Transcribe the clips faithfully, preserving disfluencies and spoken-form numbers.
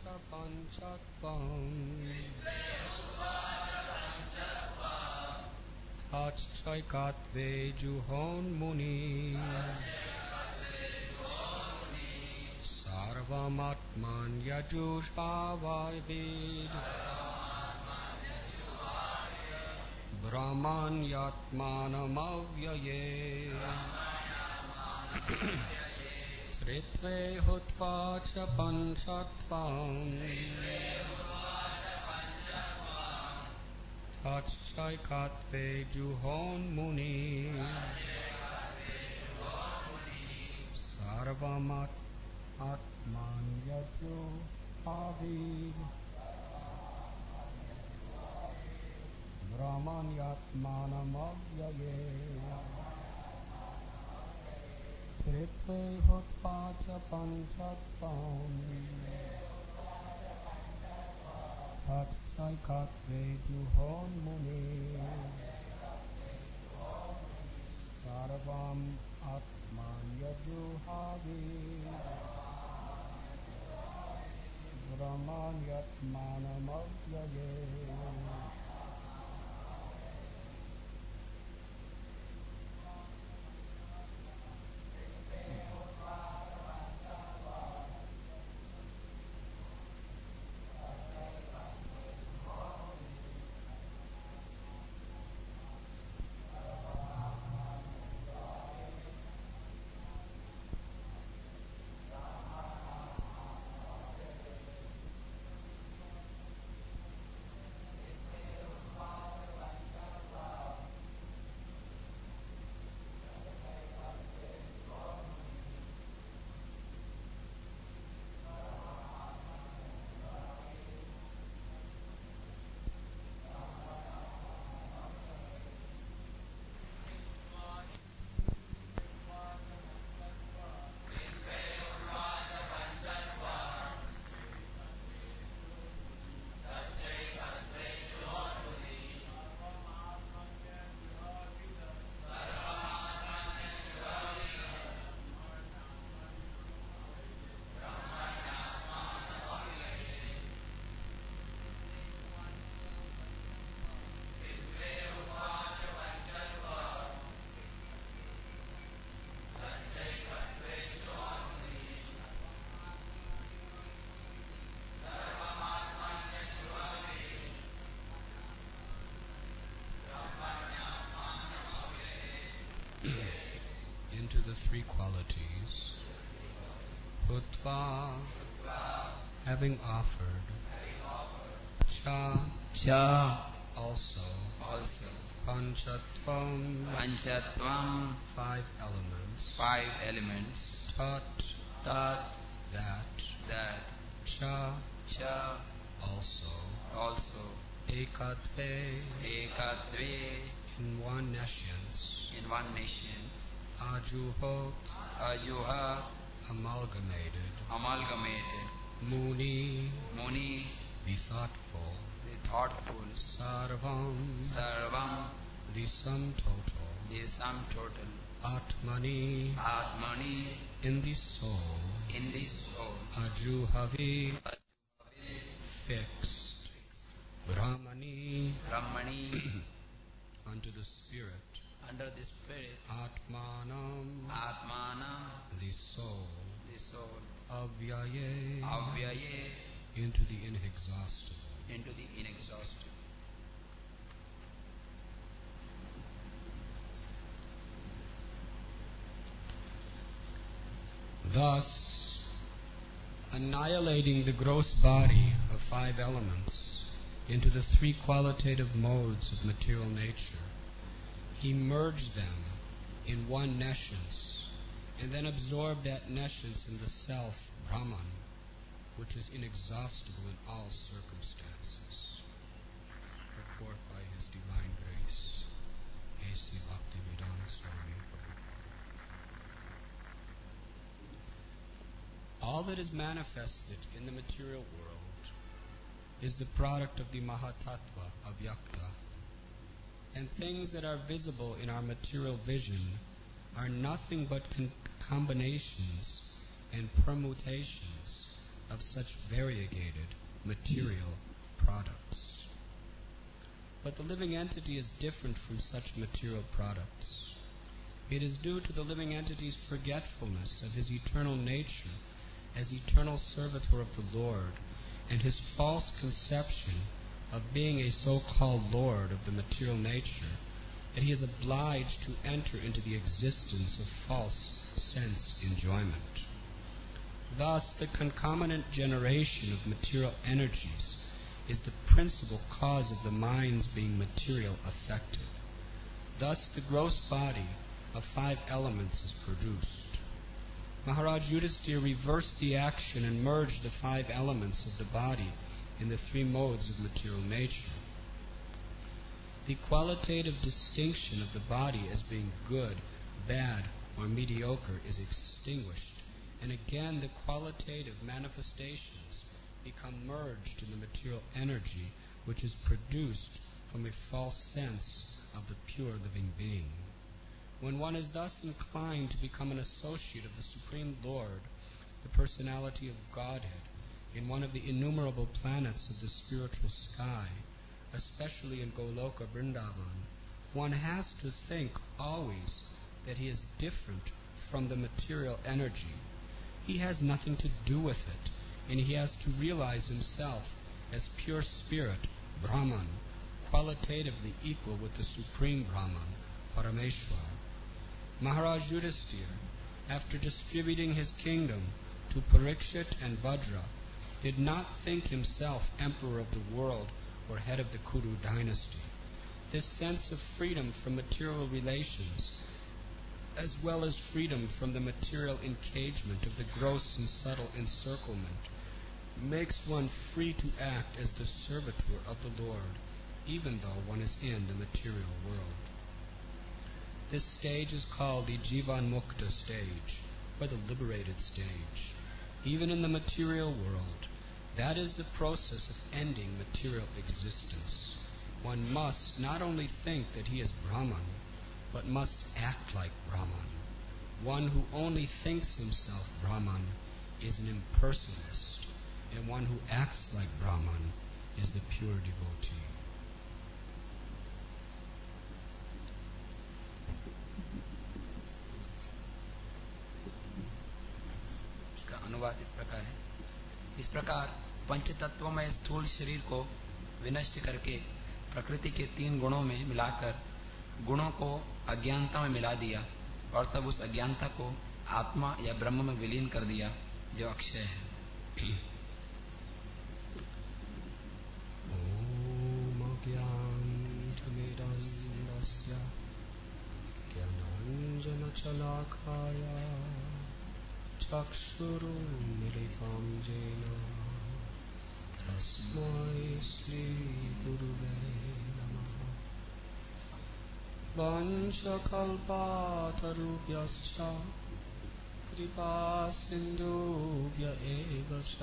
Tatchaikatve juhon muni Sarvamatman yajushavavid Brahman yatmanamavyaye Tritve hutva cha panchatvam Tatchaikatve juhon muni Sarvamat Atman yajushavavid Brahman yatmanamavyaye Tritve hutva cha panchatvam Tatchaikatve juhon muni Sarvam atman yajuhavid Brahman yatmanamavyaye Into the three qualities. Hutva, having offered. Cha, Cha, also. also. Panchatvam, Panchatvam, five elements. five elements. Tat, Tat, that. that. Cha, Cha, also. also. Ekatve, Ekatve, in one nescience. in one nation. Ajuhot, Ajuha, amalgamated. amalgamated. Muni, Muni, the thoughtful. the thoughtful. Sarvam, Sarvam, the sum total. the sum total. Atmani, Atmani, in the soul. in the soul. Ajuhavi, fixed. Brahmani, Brahmani, unto the spirit. under the spirit. Atmanam, Atmanam, the soul. the soul. Avyaye, Avyaye, into the inexhaustible. into the inexhaustible. Thus, annihilating the gross body of five elements into the three qualitative modes of material nature, he merged them in one nescience, and then absorbed that nescience in the self, Brahman, which is inexhaustible in all circumstances. Purport by His Divine Grace, A C Bhaktivedanta Swami Prabhupada. All that is manifested in the material world is the product of the Mahatattva, Avyakta. And things that are visible in our material vision are nothing but con- combinations and permutations of such variegated material products. But the living entity is different from such material products. It is due to the living entity's forgetfulness of his eternal nature as eternal servitor of the Lord, and his false conception of being a so-called Lord of the material nature, that he is obliged to enter into the existence of false sense enjoyment. Thus, the concomitant generation of material energies is the principal cause of the mind's being material affected. Thus, the gross body of five elements is produced. Maharaj Yudhisthira reversed the action and merged the five elements of the body in the three modes of material nature. The qualitative distinction of the body as being good, bad, or mediocre is extinguished, and again the qualitative manifestations become merged in the material energy which is produced from a false sense of the pure living being. When one is thus inclined to become an associate of the Supreme Lord, the personality of Godhead, in one of the innumerable planets of the spiritual sky, especially in Goloka Vrindavan, one has to think always that he is different from the material energy. He has nothing to do with it, and he has to realize himself as pure spirit, Brahman, qualitatively equal with the Supreme Brahman, Parameshwar. Maharaj Yudhisthira, after distributing his kingdom to Parikshit and Vajra, did not think himself emperor of the world or head of the Kuru dynasty. This sense of freedom from material relations, as well as freedom from the material encagement of the gross and subtle encirclement, makes one free to act as the servitor of the Lord, even though one is in the material world. This stage is called the Jivan Mukta stage, or the liberated stage. Even in the material world, that is the process of ending material existence. One must not only think that he is Brahman, but must act like Brahman. One who only thinks himself Brahman is an impersonalist, and one who acts like Brahman is the pure devotee. इसका अनुवाद इस प्रकार है। इस प्रकार पंच तत्वमय स्थूल शरीर को विनष्ट करके प्रकृति के तीन गुणों में मिलाकर गुणों को अज्ञानता में मिला दिया और तब उस अज्ञानता को आत्मा या ब्रह्म में विलीन कर दिया जो अक्षय है। ओम अज्ञानतिमिरन्धस्य ज्ञानाञ्जनशलाकाया चक्षुरुन्मीलितं येन तस्मै श्रीगुरुवे नमः। वंशकल्पातरुभ्यश्च कृपासिन्धुभ्य एव च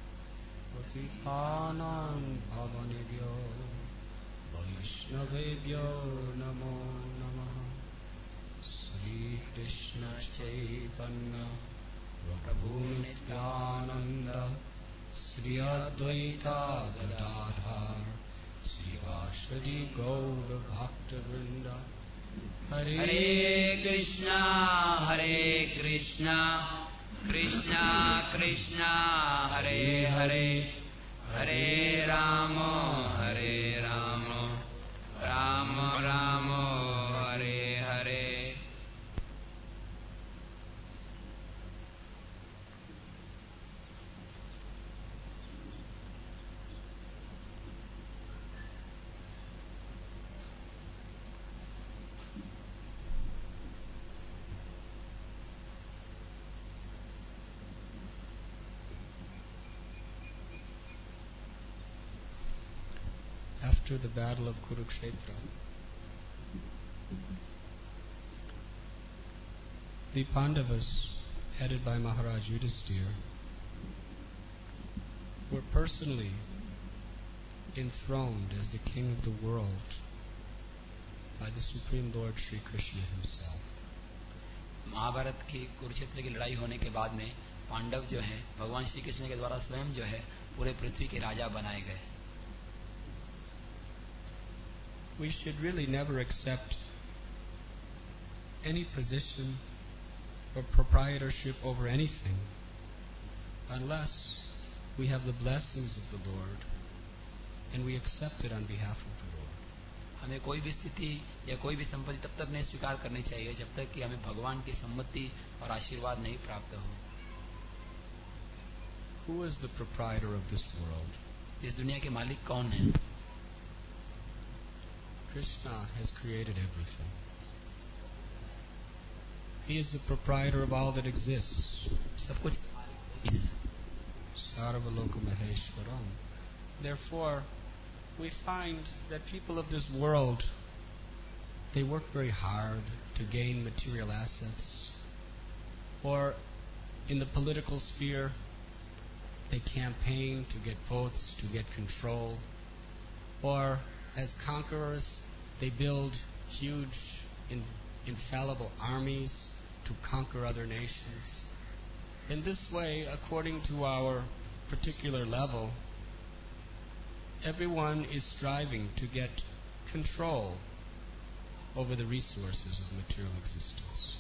पतितानां पावनेभ्यो वैष्णवेभ्यो नमो नमः। श्रीकृष्ण चैतन्य प्रभु नित्यानंद श्री अद्वैता गदाधर श्रीवासदि गौर भक्तवृंद। हरे कृष्णा हरे कृष्णा कृष्णा कृष्णा हरे हरे हरे राम हरे Ram Ram Ram Hare Hare. After the battle of Kurukshetra, the Pandavas, headed by Maharaj Yudhisthira, were personally enthroned as the king of the world by the Supreme Lord Sri Krishna himself. Mahabharat की कुरुक्षेत्र की लड़ाई होने के बाद में पांडव जो हैं भगवान श्री कृष्ण के द्वारा स्वयं जो है पूरे पृथ्वी के राजा बनाए गए. We should really never accept any position or proprietorship over anything unless we have the blessings of the Lord and we accept it on behalf of the Lord. हमें कोई भी स्थिति या कोई भी संपत्ति तब तक नहीं स्वीकार करनी चाहिए जब तक कि हमें भगवान की सम्मति और आशीर्वाद नहीं प्राप्त हो. Who is the proprietor of this world? इस दुनिया के मालिक कौन है? Krishna has created everything. He is the proprietor of all that exists. सब कुछ Sarvaloka Maheshwaram. Therefore, we find that people of this world, they work very hard to gain material assets, or in the political sphere, they campaign to get votes, to get control, or as conquerors, they build huge, in, infallible armies to conquer other nations. In this way, according to our particular level, everyone is striving to get control over the resources of material existence.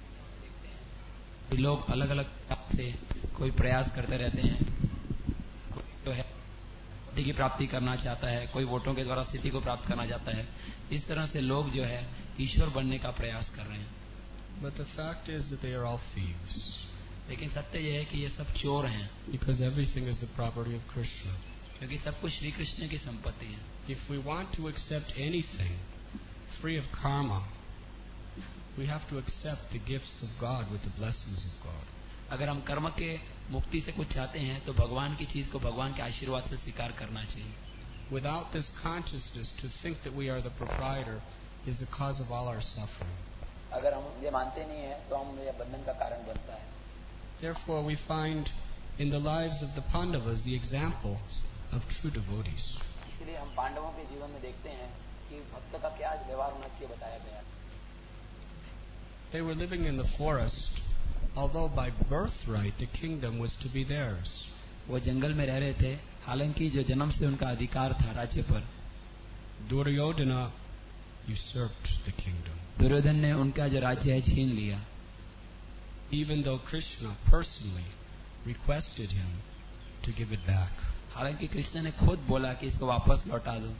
लोग अलग अलग से कोई प्रयास करते रहते हैं. कोई जो है स्थिति की प्राप्ति करना चाहता है, कोई वोटों के द्वारा स्थिति को प्राप्त करना चाहता है. इस तरह से लोग जो है ईश्वर बनने का प्रयास कर रहे हैं. But the fact is that they are all thieves. लेकिन सत्य यह है कि ये सब चोर हैं. Because everything is the property of Krishna. क्योंकि सब कुछ श्री कृष्ण की संपत्ति है. If we want to accept anything free of karma, we have to accept the gifts of God with the blessings of God. अगर हम कर्म के मुक्ति से कुछ चाहते हैं तो भगवान की चीज को भगवान के आशीर्वाद से स्वीकार करना चाहिए. Without this consciousness, to think that we are the proprietor is the cause of all our suffering. अगर हम ये मानते नहीं है तो हम ये बंधन का कारण बनता है. Therefore, we find in the lives of the Pandavas the examples of true devotees. इसलिए हम पांडवों के जीवन में देखते हैं कि भक्त का क्या व्यवहार होना चाहिए बताया गया. They were living in the forest, although by birthright the kingdom was to be theirs. वो जंगल में रह रहे थे, हालांकि जो जन्म से उनका अधिकार था राज्य पर. Duryodhana usurped the kingdom. Duryodhan ने उनका जो राज्य है छीन लिया. Even though Krishna personally requested him to give it back. हालांकि कृष्ण ने खुद बोला कि इसको वापस लौटा दो.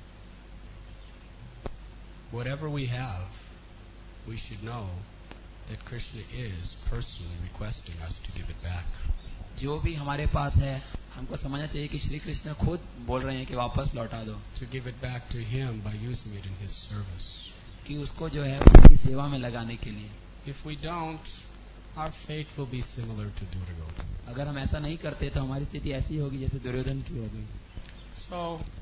Whatever we have, we should know that Krishna is personally requesting us to give it back. जो भी हमारे पास है हमको समझना चाहिए कि श्री कृष्ण खुद बोल रहे हैं कि वापस लौटा दो. To give it back to him by using it in his service. कि उसको जो है उनकी सेवा में लगाने के लिए. If we don't, our fate will be similar to Duryodhana. अगर हम ऐसा नहीं करते तो हमारी स्थिति ऐसी होगी जैसे दुर्योधन की हो गई. So,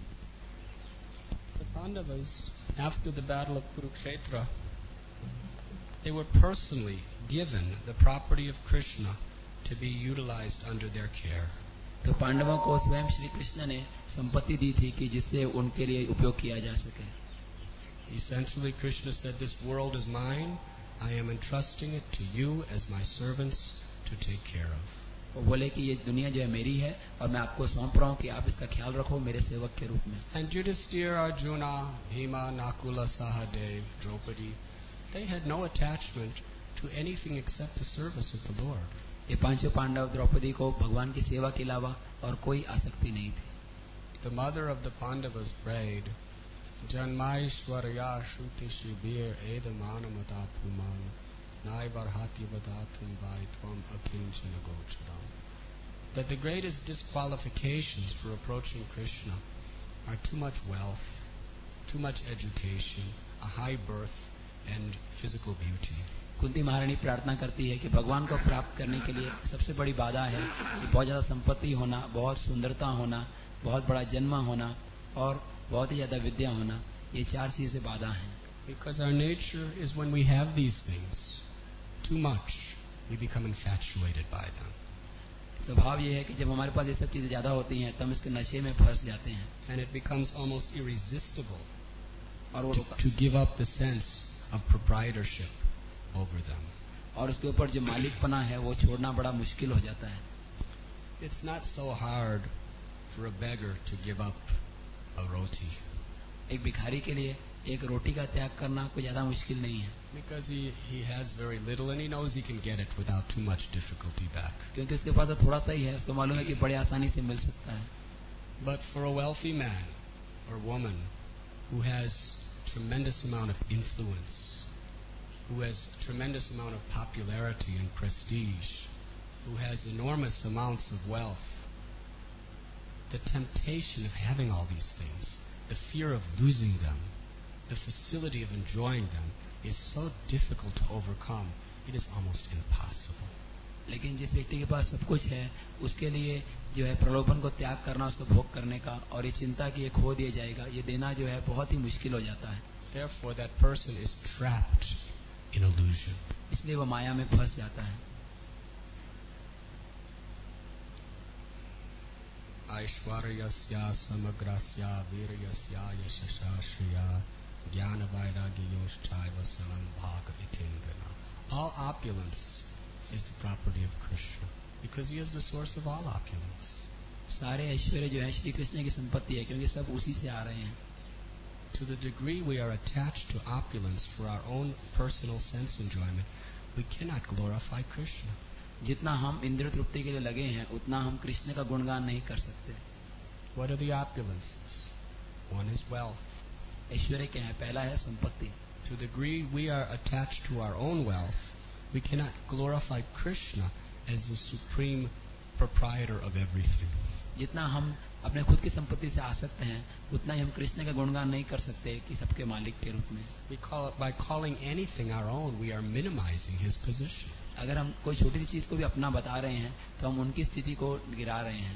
the Pandavas, after the battle of Kurukshetra, they were personally given the property of Krishna to be utilized under their care. तो पांडवों को स्वयं श्री कृष्ण ने संपत्ति दी थी कि जिससे उनके लिए उपयोग किया जा सके. Essentially, Krishna said, "This world is mine. I am entrusting it to you as my servants to take care of." वो बोले कि ये दुनिया जो है मेरी है और मैं आपको सौंप रहा हूँ कि आप इसका ख्याल रखो मेरे सेवक के रूप में. And Yudhisthira, Arjuna, Bhima, Nakula, Sahadev, Draupadi, they had no attachment to anything except the service of the Lord. ये पांचों पांडव द्रौपदी को भगवान की सेवा के अलावा और कोई आसक्ति नहीं थी. The mother of the Pandavas prayed, Janmaishwarya Shruti Shibir Edamanamata Puman Naivarhati Vadatum Vai Tvam Akinchana Gocharam. That the greatest disqualifications for approaching Krishna are too much wealth, too much education, a high birth, and physical beauty. Kunti महारानी प्रार्थना करती है कि भगवान को प्राप्त करने के लिए सबसे बड़ी बाधा है कि बहुत ज्यादा संपत्ति होना, बहुत सुंदरता होना, बहुत बड़ा जन्म होना और बहुत ही ज्यादा विद्या होना. ये चार चीजें बाधा हैं. Because our nature is when we have these things too much, we become infatuated by them. स्वभाव ये है कि जब हमारे पास ये सब चीजें ज्यादा होती हैं तो हम इसके नशे में फंस जाते हैं. And it becomes almost irresistible और वो to, to give up the sense of proprietorship over them. और उसके ऊपर जो मालिकपना है वो छोड़ना बड़ा मुश्किल हो जाता है. It's not so hard for a beggar to give up a roti. एक भिखारी के लिए एक रोटी का त्याग करना कोई ज्यादा मुश्किल नहीं है. Because he, he has very little and he knows he can get it without too much difficulty back. क्योंकि उसके पास तो थोड़ा सा ही है, उसको मालूम है कि बड़े आसानी से मिल सकता है. But for a wealthy man or woman who has tremendous amount of influence, who has tremendous amount of popularity and prestige, who has enormous amounts of wealth, the temptation of having all these things, the fear of losing them, the facility of enjoying them is so difficult to overcome, it is almost impossible. लेकिन जिस व्यक्ति के पास सब कुछ है, उसके लिए जो है प्रलोभन को त्याग करना, उसको भोग करने का, और ये चिंता कि ये खो दिया जाएगा, ये देना जो है बहुत ही मुश्किल हो जाता है. Therefore that person is trapped in illusion. इसलिए वो माया में फंस जाता है. Aishwaryasya samagrasya viryasya yashashashya jnana vairagya yoshchaiva salam bhaga itingana. All opulence is the property of Krishna because he is the source of all opulence. सारे ऐश्वर्य जो है श्री कृष्ण की संपत्ति है, क्योंकि सब उसी से आ रहे हैं. To the degree we are attached to opulence for our own personal sense enjoyment, we cannot glorify Krishna. जितना हम इंद्रिय तृप्ति के लिए लगे हैं, उतना हम कृष्ण का गुणगान नहीं कर सकते. What are the opulences? One is wealth. ऐश्वर्य क्या है? पहला है संपत्ति. To the degree we are attached to our own wealth, we cannot glorify Krishna as the supreme proprietor of everything. जितना हम अपने खुद की संपत्ति से आसक्त हैं, उतना ही हम कृष्ण का गुणगान नहीं कर सकते कि सबके मालिक के रूप में. We call it, by calling anything our own, we are minimizing his position. अगर हम कोई छोटी सी चीज को भी अपना बता रहे हैं, तो हम उनकी स्थिति को गिरा रहे हैं.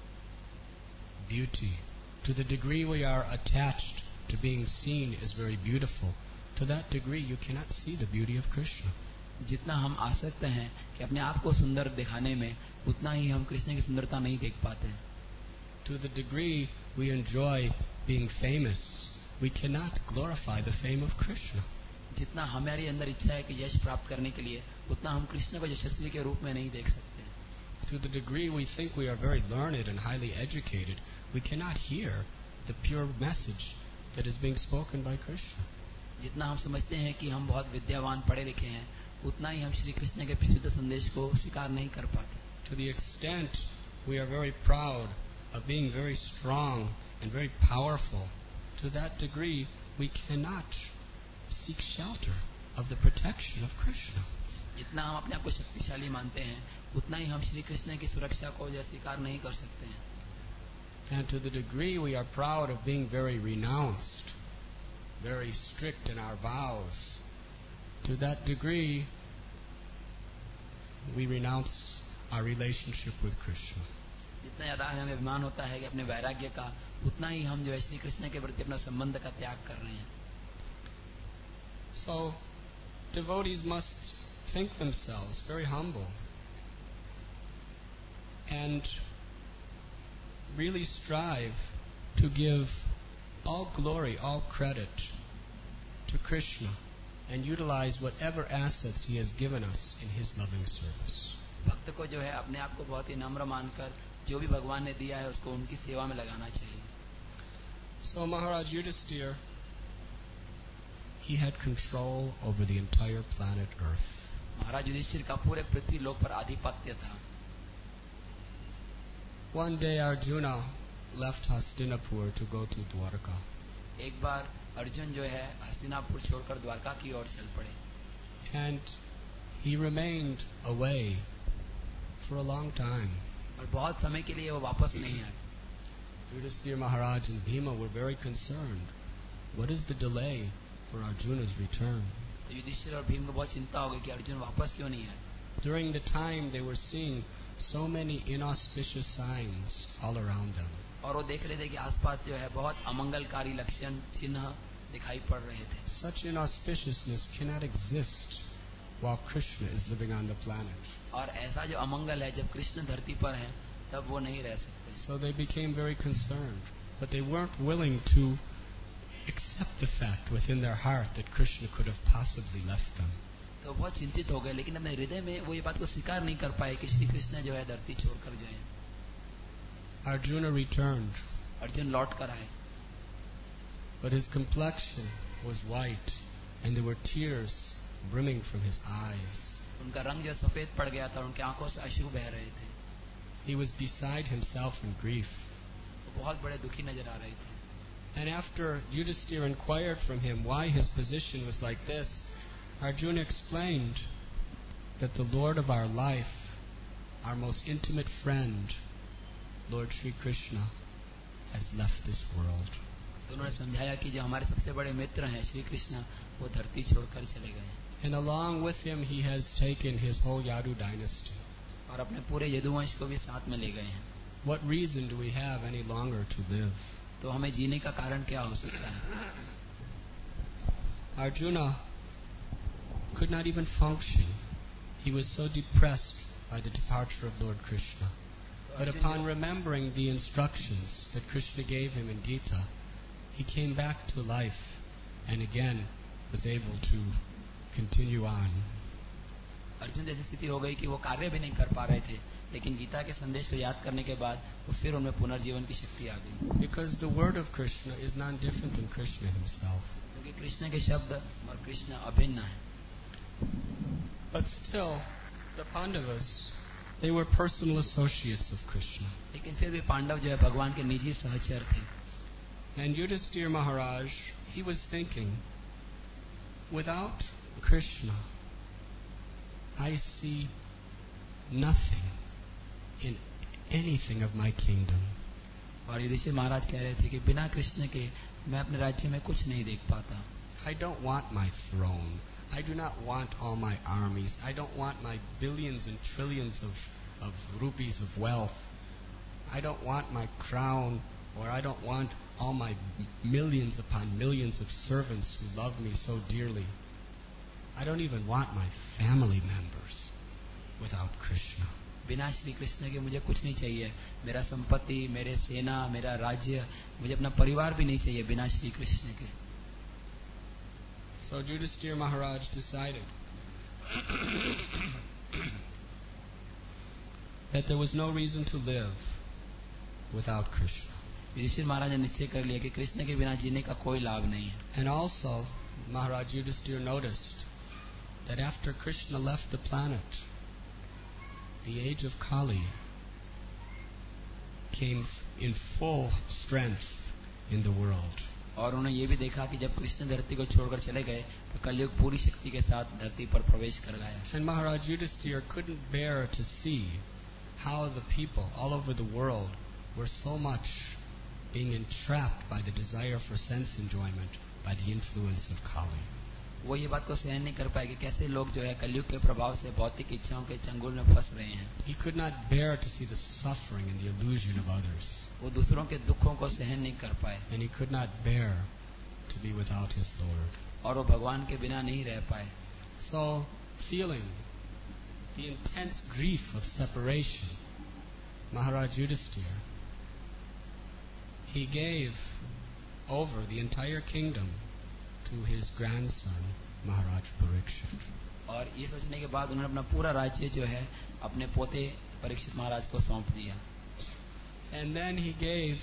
Beauty. To the degree we are attached to being seen as very beautiful, to that degree you cannot see the beauty of Krishna. जितना हम आसक्त हैं कि अपने आप को सुंदर दिखाने में, उतना ही हम कृष्ण की सुंदरता नहीं देख पाते हैं. To the degree we enjoy being famous, we cannot glorify the fame of Krishna. जितना हमारे अंदर इच्छा है कि यश प्राप्त करने के लिए, उतना हम कृष्ण को यशस्वी के रूप में नहीं देख सकते. To the degree we think we are very learned and highly educated, we cannot hear the pure message that is being spoken by Krishna. जितना हम समझते हैं कि हम बहुत विद्यावान पढ़े लिखे हैं, उतना ही हम श्री कृष्ण के विशुद्ध संदेश को स्वीकार नहीं कर पाते. To the extent we are very proud of being very strong and very powerful, to that degree we cannot seek shelter of the protection of Krishna. जितना हम अपने आप को शक्तिशाली मानते हैं, उतना ही हम श्री कृष्ण की सुरक्षा को जो स्वीकार नहीं कर सकते हैं. And to the degree we are proud of being very renounced, very strict in our vows, to that degree we renounce our relationship with Krishna. जितना ज्यादा हमें अभिमान होता है कि अपने वैराग्य का, उतना ही हम जो है श्री कृष्ण के प्रति अपना संबंध का त्याग कर रहे हैं. So devotees must think themselves very humble and really strive to give all glory, all credit to Krishna and utilize whatever assets he has given us in his loving service. भक्त को जो है अपने आप को बहुत ही नम्र मानकर जो भी भगवान ने दिया है उसको उनकी सेवा में लगाना चाहिए. So Maharaj Yudhisthira, he had control over the entire planet Earth. महाराज युधिष्ठिर का पूरे पृथ्वी लोक पर आधिपत्य था. One day Arjuna left Hastinapur to go to Dwarka. एक बार अर्जुन जो है हस्तिनापुर छोड़कर द्वारका की ओर चल पड़े. And he remained away for a long time. और बहुत समय के लिए वो वापस नहीं आए. Yudhisthira Maharaj and Bhima were very concerned. What is the delay for Arjuna's return? तो युधिष्ठिर और भीम को बहुत चिंता हो गई कि अर्जुन वापस क्यों नहीं आए. During the time they were seeing so many inauspicious signs all around them. और वो देख रहे थे कि आसपास जो है बहुत अमंगलकारी लक्षण चिन्ह दिखाई पड़ रहे थे. Such inauspiciousness cannot exist while Krishna is living on the planet. और ऐसा जो अमंगल है जब कृष्ण धरती पर हैं, तब वो नहीं रह सकते. So they became very concerned, but they weren't willing to accept the fact within their heart that Krishna could have possibly left them. तो बहुत चिंतित हो गए, लेकिन अपने हृदय में वो ये बात को स्वीकार नहीं कर पाए कि श्री कृष्ण जो है धरती छोड़कर गए। Arjuna returned, अर्जुन लौट कर आए, but his complexion was white and there were tears brimming from his eyes. उनका रंग जो सफेद पड़ गया था, उनकी आंखों से अश्रु बह रहे थे। He was beside himself in grief. वो बहुत बड़े दुखी नजर आ रहे थे। And after Yudhisthira inquired from him why his position was like this, Arjuna explained that the Lord of our life, our most intimate friend, Lord Shri Krishna, has left this world. तो उन्होंने समझाया कि जो हमारे सबसे बड़े मित्र हैं श्री कृष्ण, वो धरती छोड़कर चले गए। And along with him he has taken his whole Yadu dynasty. और अपने पूरे यदुवंश को भी साथ में ले गए हैं। What reason do we have any longer to live? तो हमें जीने का कारण क्या हो सकता है? Arjuna could not even function. He was so depressed by the departure of Lord Krishna. But upon remembering the instructions that Krishna gave him in Gita, he came back to life and again was able to continue on. Arjun जैसी स्थिति हो गई कि वो कार्य भी नहीं कर पा रहे थे, लेकिन गीता के संदेश को याद करने के बाद वो फिर उनमें पुनर्जीवन की शक्ति आ गई। Because the word of Krishna is non different than Krishna himself. क्योंकि कृष्ण के शब्द और कृष्ण अभिन्न है। But still, the Pandavas, they were personal associates of Krishna. लेकिन फिर भी पांडव जो है भगवान के निजी सहचर थे। And Yudhisthira Maharaj, he was thinking, without Krishna, I see nothing in anything of my kingdom. और युधिष्ठिर महाराज कह रहे थे कि बिना कृष्ण के मैं अपने राज्य में कुछ नहीं देख पाता। I don't want my throne. I do not want all my armies. I don't want my billions and trillions of, of rupees of wealth. I don't want my crown, or I don't want all my millions upon millions of servants who love me so dearly. I don't even want my family members without Krishna. बिना श्री कृष्ण के मुझे कुछ नहीं चाहिए। मेरा संपत्ति, मेरे सेना, मेरा राज्य, मुझे अपना परिवार भी नहीं चाहिए बिना श्री कृष्ण के। So Yudhisthira Maharaj decided that there was no reason to live without Krishna. Yudhishthir महाराज ने निश्चय कर लिया कि कृष्ण के बिना जीने का कोई लाभ नहीं है। And also, Maharaj Yudhisthira noticed that after Krishna left the planet, the age of Kali came in full strength in the world. और उन्होंने ये भी देखा कि जब कृष्ण धरती को छोड़कर चले गए तो कलयुग पूरी शक्ति के साथ धरती पर प्रवेश कर गया। And Maharaj Yudhisthira couldn't bear to see how the people all over the world were so much being entrapped by the desire for sense enjoyment by the influence of Kali. वो ये बात को सहन नहीं कर पाए कि कैसे लोग जो है कलयुग के प्रभाव से भौतिक इच्छाओं के चंगुल में फंस रहे हैं। He could not bear to see the suffering and the illusion of others. वो दूसरों के दुखों को सहन नहीं कर पाए। And he could not bear to be without his Lord. और वो भगवान के बिना नहीं रह पाए। So, feeling the intense grief of separation, Maharaj Yudhisthira, he gave over the entire kingdom to his grandson, Maharaj Parikshit. और ये सोचने के बाद उन्होंने अपना पूरा राज्य जो है अपने पोते परीक्षित महाराज को सौंप दिया। And then he gave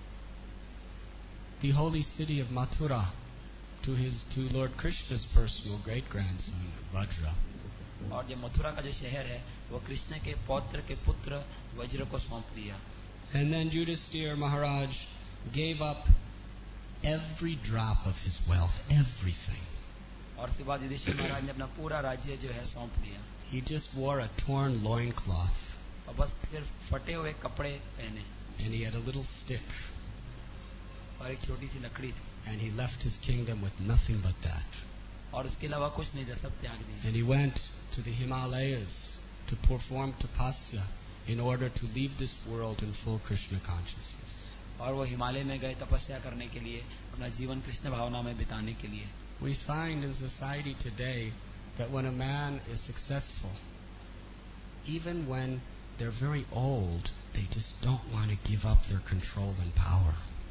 the holy city of Mathura to his to Lord Krishna's personal great grandson, Vajra. और जो मथुरा का जो शहर है वो कृष्ण के पौत्र के पुत्र वज्र को सौंप दिया। And then Yudhisthira Maharaj gave up every drop of his wealth, everything. और इसके बाद युधिष्ठिर महाराज ने अपना पूरा राज्य जो है सौंप दिया। He just wore a torn loincloth. और बस सिर्फ फटे हुए कपड़े पहने। And he had a little stick. और एक छोटी सी लकड़ी थी। And he left his kingdom with nothing but that. और उसके अलावा कुछ नहीं था, सब त्याग दिया। And he went to the Himalayas to perform tapasya in order to leave this world in full Krishna consciousness. और वो हिमालय में गए तपस्या करने के लिए, अपना जीवन कृष्ण भावना में बिताने के लिए। We find in society today that when a man is successful, even when they're very old, they just don't want to give up their control and power.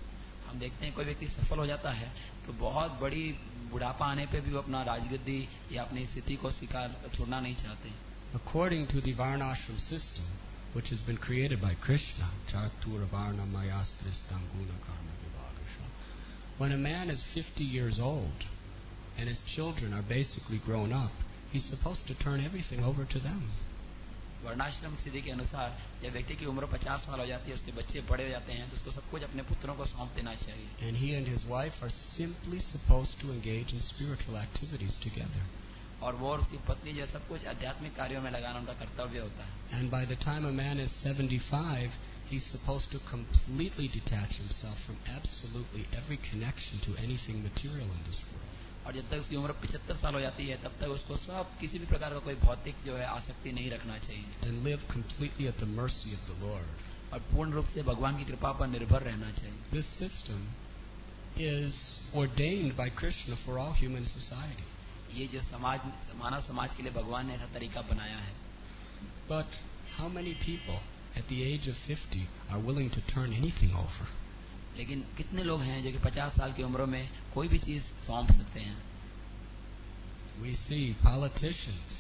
हम देखते हैं कोई व्यक्ति सफल हो जाता है तो बहुत बड़ी बुढ़ापा आने पे भी वो अपना राजगद्दी या अपनी स्थिति को स्वीकार छोड़ना नहीं चाहते. According to the Varnashram system, which has been created by Krishna, Chatur Varna Mayastristam Guna Karma Vibhagasha, when a man is fifty years old and his children are basically grown up, he's supposed to turn everything over to them. वर्णाश्रम स्थिति के अनुसार जब व्यक्ति की उम्र पचास साल हो जाती है, उसके बच्चे बड़े हो जाते हैं, तो उसको सब कुछ अपने पुत्रों को सौंप देना चाहिए. And he and his wife are simply supposed to engage in spiritual activities together. और वो और उसकी पत्नी जो सब कुछ आध्यात्मिक कार्यों में लगाना उनका कर्तव्य होता है. And by the time a man is seventy-five, he's supposed to completely detach himself from absolutely every connection to anything material in this world. और जब तक उसकी उम्र पचहत्तर साल हो जाती है, तब तक उसको सब किसी भी प्रकार का कोई भौतिक जो है आसक्ति नहीं रखना चाहिए. And live completely at the mercy of the Lord. और पूर्ण रूप से भगवान की कृपा पर निर्भर रहना चाहिए. This system is ordained by Krishna for all human society. ये जो समाज मानव समाज के लिए भगवान ने ऐसा तरीका बनाया है. But how many people at the age of fifty are willing to turn anything over? लेकिन कितने लोग हैं जो कि पचास साल की उम्र में कोई भी चीज सौंप सकते हैं. We see politicians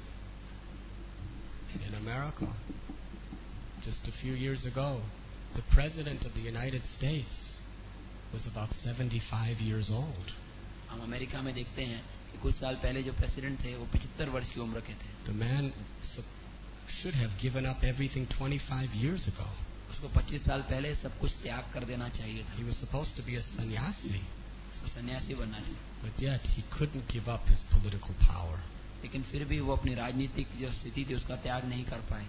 in America. Just a few years ago, the President of the United States was about seventy-five years old. हम अमेरिका में देखते हैं कि कुछ साल पहले जो प्रेसिडेंट थे वो पचहत्तर वर्ष की उम्र के थे. The man should have given up everything twenty-five years ago. उसको पच्चीस साल पहले सब कुछ त्याग कर देना चाहिए था. He was supposed to be a sannyasi. उसको सन्यासी बनना चाहिए. But yet he couldn't give up his political power. लेकिन फिर भी वो अपनी राजनीतिक जो स्थिति थी उसका त्याग नहीं कर पाए.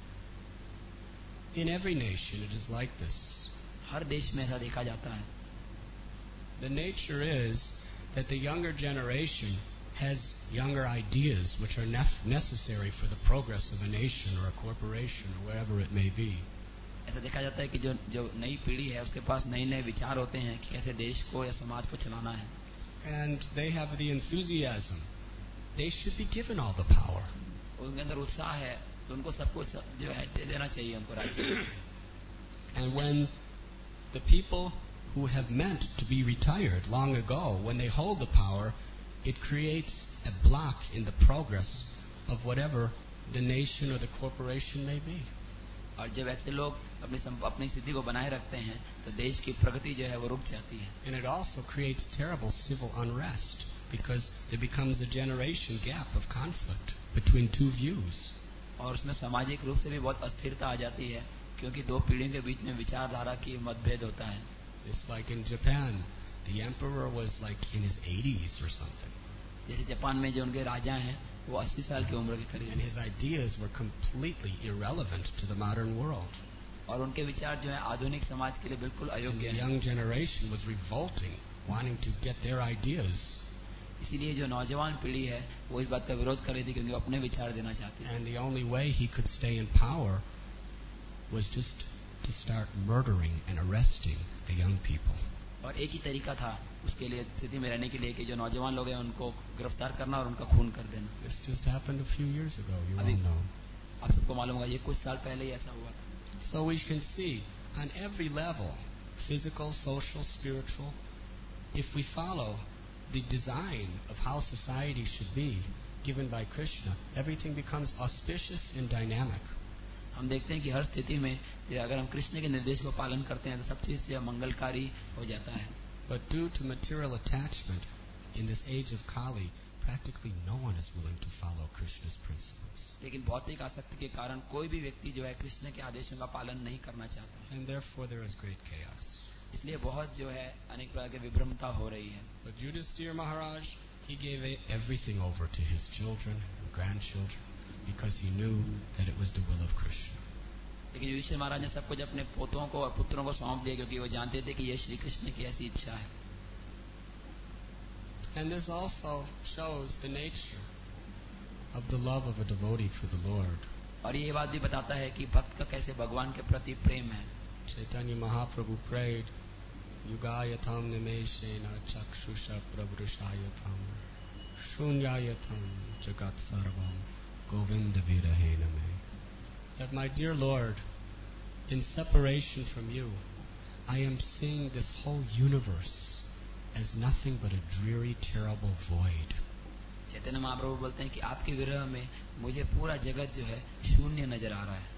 In every nation it is like this. हर देश में ऐसा देखा जाता है. The nature is that the younger generation has younger ideas which are nef- necessary for the progress of a nation or a corporation or wherever it may be. ऐसा देखा जाता है कि जो जो नई पीढ़ी है उसके पास नए नए विचार होते हैं कि कैसे देश को या समाज को चलाना है. And they have the enthusiasm. They should be given all the power. उनके अंदर उत्साह है तो उनको सब कुछ जो है दे देना चाहिए उनको राज्य. And when the people who have meant to be retired long ago, when they hold the power, it creates a block in the progress of whatever the nation or the corporation may be. और जब ऐसे लोग अपनी अपनी स्थिति को बनाए रखते हैं तो देश की प्रगति जो है वो रुक जाती है. And it also creates terrible civil unrest because there becomes a generation gap of conflict between two views. और उसमें सामाजिक रूप से भी बहुत अस्थिरता आ जाती है क्योंकि दो पीढ़ियों के बीच में विचारधारा की मतभेद होता है. It's like in Japan, the emperor was like in his eighties or something. जैसे जापान में जो उनके राजा हैं वो अस्सी साल की उम्र के करीब. And his ideas were completely irrelevant to the modern world. और उनके विचार जो है आधुनिक समाज के लिए बिल्कुल अयोग्य हैं. The young generation was revolting, wanting to get their ideas. इसीलिए जो नौजवान पीढ़ी है वो इस बात का विरोध कर रही थी क्योंकि वो अपने विचार देना चाहती है. And the only way he could stay in power was just to start murdering and arresting the young people. और एक ही तरीका था उसके लिए स्थिति में रहने के लिए कि जो नौजवान लोग हैं उनको गिरफ्तार करना और उनका खून कर देना. This just happened a few years ago. You all know. आप सबको मालूम होगा ये कुछ साल पहले ही ऐसा हुआ था. So we can see on every level, physical, social, spiritual, if we follow the design of how society should be given by Krishna, everything becomes auspicious and dynamic. हम देखते हैं कि हर स्थिति में अगर हम कृष्ण के निर्देश को पालन करते हैं तो सब चीज से मंगलकारी हो जाता है. But due to material attachment in this age of Kali, practically no one is willing to follow Krishna's principles. लेकिन भौतिक आसक्ति के कारण कोई भी व्यक्ति जो है कृष्ण के आदेशों का पालन नहीं करना चाहता. And therefore there is great chaos. इसलिए बहुत जो है अनेक प्रकार की विभ्रमता हो रही है. But Yudhisthira Maharaj, he gave everything over to his children and grandchildren because he knew that it was the will of Krishna. लेकिन युधिष्ठिर महाराज ने सब कुछ अपने पोतों को और पुत्रों को सौंप दिया क्योंकि वो जानते थे कि यह श्री कृष्ण की ऐसी इच्छा है. And this also shows the nature of the love of a devotee for the Lord. और ये बात भी बताता है कि भक्त का कैसे भगवान के प्रति प्रेम है. Chaitanya Mahaprabhu prayed, Yugayatam nimeshena chakshusha prabhrushayatam shunyayatam jagat sarvam govinda virahena me. That my dear Lord, in separation from you, I am seeing this whole universe as nothing but a dreary, terrible void. Chaitanya Mahaprabhu बोलते हैं कि आपके विरह में मुझे पूरा जगत जो है शून्य नजर आ रहा है.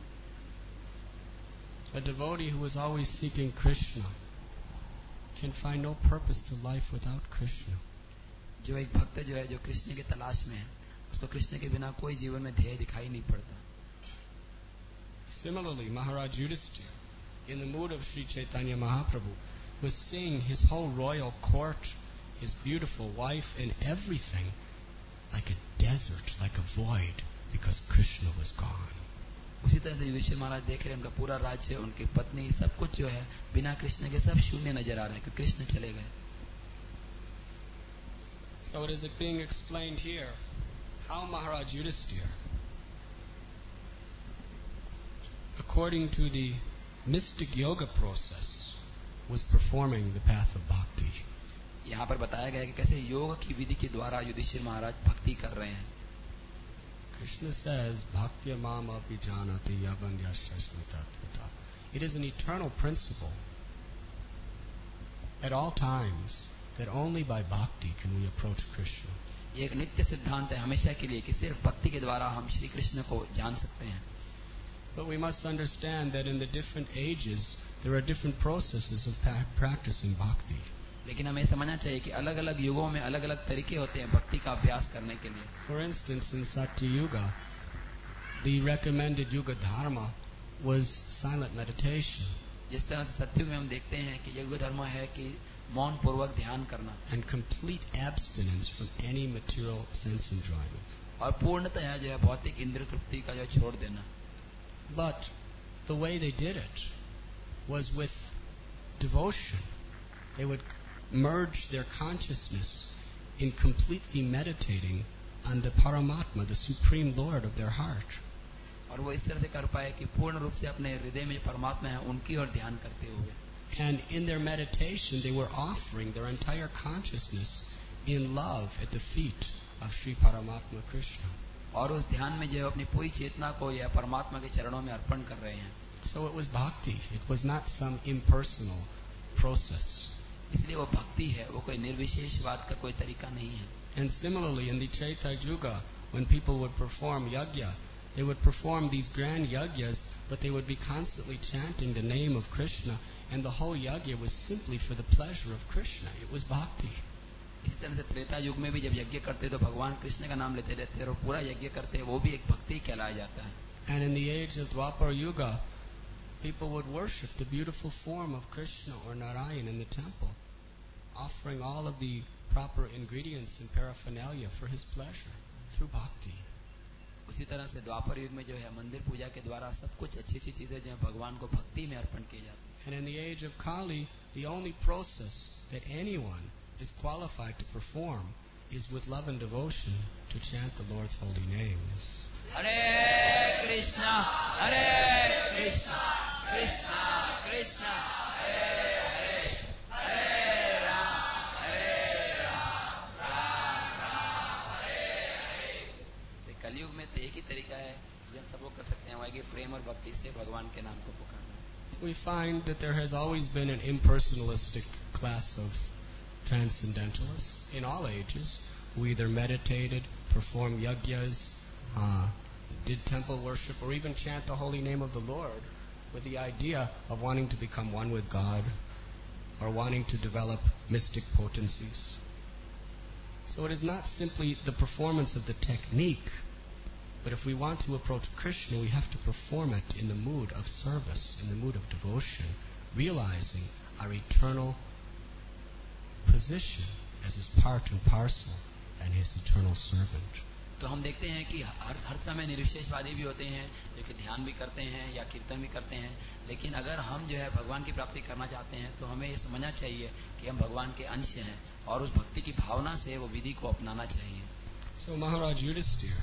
A devotee who is always seeking Krishna can find no purpose to life without Krishna. जो एक भक्त जो है जो कृष्ण की तलाश में है उसको कृष्ण के बिना कोई जीवन में ध्येय दिखाई नहीं पड़ता. Similarly, Maharaj Yudhisthira, in the mood of Sri Chaitanya Mahaprabhu, was seeing his whole royal court, his beautiful wife and everything like a desert, like a void, because Krishna was gone. उसी तरह से युधिष्ठिर महाराज देख रहे हैं उनका पूरा राज्य, उनकी पत्नी, सब कुछ जो है बिना कृष्ण के सब शून्य नजर आ रहा है क्योंकि कृष्ण चले गए. So it is being explained here how Maharaj Yudhisthira, according to the mystic yoga process, was performing the path of bhakti. यहाँ पर बताया गया है कि कैसे योग की विधि के द्वारा युधिष्ठिर महाराज भक्ति कर रहे हैं. Krishna says, Bhaktya mam abhijanati yavanyasyasmitatvita. It is an eternal principle at all times that only by bhakti can we approach Krishna. ये एक नित्य सिद्धांत है हमेशा के लिए कि सिर्फ भक्ति के द्वारा हम श्री कृष्ण को जान सकते हैं. But we must understand that in the different ages there are different processes of practicing bhakti. लेकिन हमें समझना चाहिए कि अलग अलग युगों में अलग अलग तरीके होते हैं भक्ति का अभ्यास करने के लिए. For instance, in Satya Yuga, the recommended yuga dharma was silent meditation. जिस तरह से सत्युग में हम देखते हैं कि युग धर्म है कि मौन पूर्वक ध्यान करना and complete abstinence from any material sense enjoyment. और पूर्णतः जो है भौतिक इंद्रिय तृप्ति का जो छोड़ देना. But the way they did it was with devotion. They would merge their consciousness in completely meditating on the Paramatma, the Supreme Lord of their heart. और वो इस तरह से कर पाए कि पूर्ण रूप से अपने हृदय में परमात्मा है उनकी ओर ध्यान करते हुए. And in their meditation they were offering their entire consciousness in love at the feet of Sri Paramatma Krishna. और उस ध्यान में जो है अपनी पूरी चेतना को या परमात्मा के चरणों में अर्पण कर रहे हैं. So it was bhakti. It was not some impersonal process. इसलिए वो भक्ति है, वो कोई निर्विशेषवाद का कोई तरीका नहीं है. And similarly, in the Treta Yuga, when people would perform yajna, they would perform these grand yajnas, but they would be constantly chanting the name of Krishna, and the whole yajna was simply for the pleasure of Krishna. It was bhakti. इसी तरह से त्रेता युग में भी जब यज्ञ करते तो भगवान कृष्ण का नाम लेते रहते हैं और पूरा यज्ञ करते हैं, वो भी एक भक्ति कहलाया जाता है. And in the age of Dwapar Yuga, people would worship the beautiful form of Krishna or Narayan in the temple, offering all of the proper ingredients and paraphernalia for his pleasure through bhakti. उसी तरह से द्वापर युग में जो है मंदिर पूजा के द्वारा सब कुछ अच्छी अच्छी चीजें जो है भगवान को भक्ति में अर्पण किए जाती हैं. And in the age of Kali, the only process that anyone is qualified to perform is with love and devotion to chant the Lord's holy names. Hare Krishna, Hare Krishna, Krishna Krishna, Hare Hare, Hare Ram, Hare Ram, Ram Ram, Hare Hare. कलयुग में तो एक ही तरीका है जो हम सबको कर सकते हैं, वही प्रेम और भक्ति से भगवान के नाम को पुकारना. We find that there has always been an impersonalistic class of transcendentalists in all ages who either meditated, performed yajnas, uh, did temple worship, or even chant the holy name of the Lord with the idea of wanting to become one with God or wanting to develop mystic potencies. So it is not simply the performance of the technique, but if we want to approach Krishna, we have to perform it in the mood of service, in the mood of devotion, realizing our eternal position as his part and parcel and his eternal servant. तो हम देखते हैं कि हर हर समय निर्विशेषवादी भी होते हैं जो कि ध्यान भी करते हैं या कीर्तन भी करते हैं, लेकिन अगर हम जो है भगवान की प्राप्ति करना चाहते हैं तो हमें ये समझना चाहिए कि हम भगवान के अंश हैं और उस भक्ति की भावना से वो विधि को अपनाना चाहिए. So Maharaj Yudhisthira,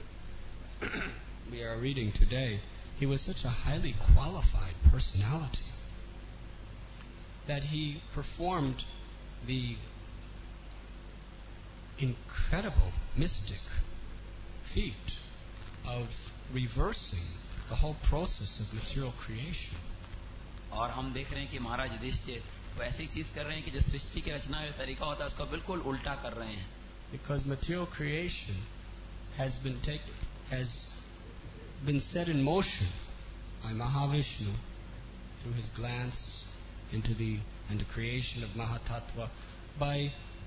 we are reading today, he was such a highly qualified personality that he performed the incredible mystic feat of reversing the whole process of material creation. और हम देख रहे हैं कि महाराज युधिष्ठिर वो ऐसी चीज कर रहे हैं कि जो सृष्टि की रचना का तरीका होता है उसको बिल्कुल उल्टा कर रहे हैं. Because material creation has been taken, has been set in motion by Mahavishnu through his glance into the and the creation of Mahatattva by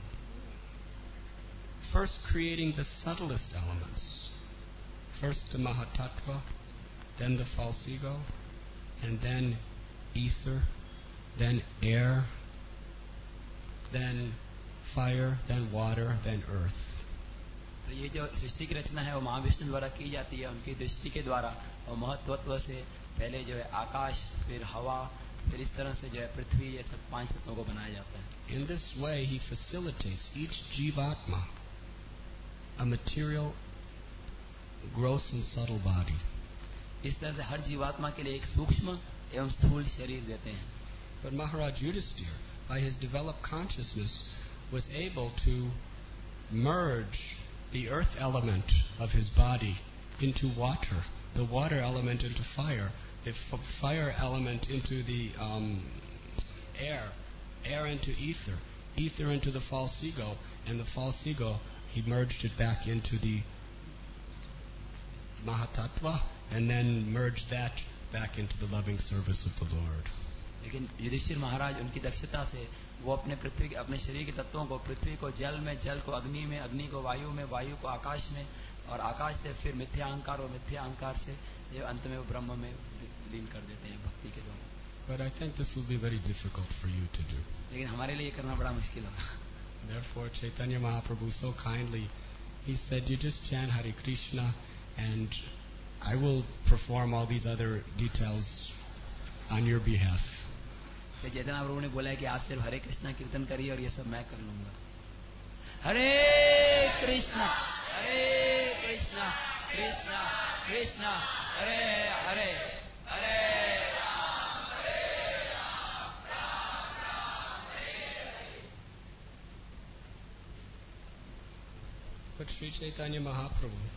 first creating the subtlest elements. First the Mahatattva, then the false ego, and then ether, then air, then fire, then water, then earth. तो ये जो सृष्टि की रचना है वो महाविष्णु द्वारा की जाती है उनकी दृष्टि के द्वारा और महत्वत्व से पहले जो है आकाश, फिर हवा, फिर इस तरह से जो है पृथ्वी, ये सब पांच तत्वों को बनाया जाता है. In this way he facilitates each jivatma a material, gross and subtle body. इस तरह से हर जीवात्मा के लिए एक सूक्ष्म एवं स्थूल शरीर देते हैं. But Maharaj Yudhisthira, by his developed consciousness, was able to merge the earth element of his body into water, the water element into fire, the f- fire element into the um, air, air into ether, ether into the false ego, and the false ego, he merged it back into the Mahatattva, and then merged that back into the loving service of the Lord. लेकिन युधिष्ठिर महाराज उनकी दक्षता से वो अपने पृथ्वी अपने शरीर के तत्वों को, पृथ्वी को जल में, जल को अग्नि में, अग्नि को वायु में, वायु को आकाश में, और आकाश से फिर मिथ्या अहंकार और मिथ्या अहंकार से ये अंत में वो ब्रह्म में लीन कर देते हैं भक्ति के द्वारा. But I think this will be very difficult for you to do. लेकिन हमारे लिए करना बड़ा मुश्किल होगा. Therefore Chaitanya Mahaprabhu so kindly, he said, you just chant Hare Krishna and I will perform all these other details on your behalf. तो चैतन्य प्रभु ने बोला है कि आप सिर्फ हरे कृष्णा कीर्तन करिए और ये सब मैं कर लूंगा. हरे कृष्णा हरे कृष्णा कृष्णा कृष्णा हरे हरे हरे राम हरे Ram Ram Ram Hare Hare. But Sri Chaitanya Mahaprabhu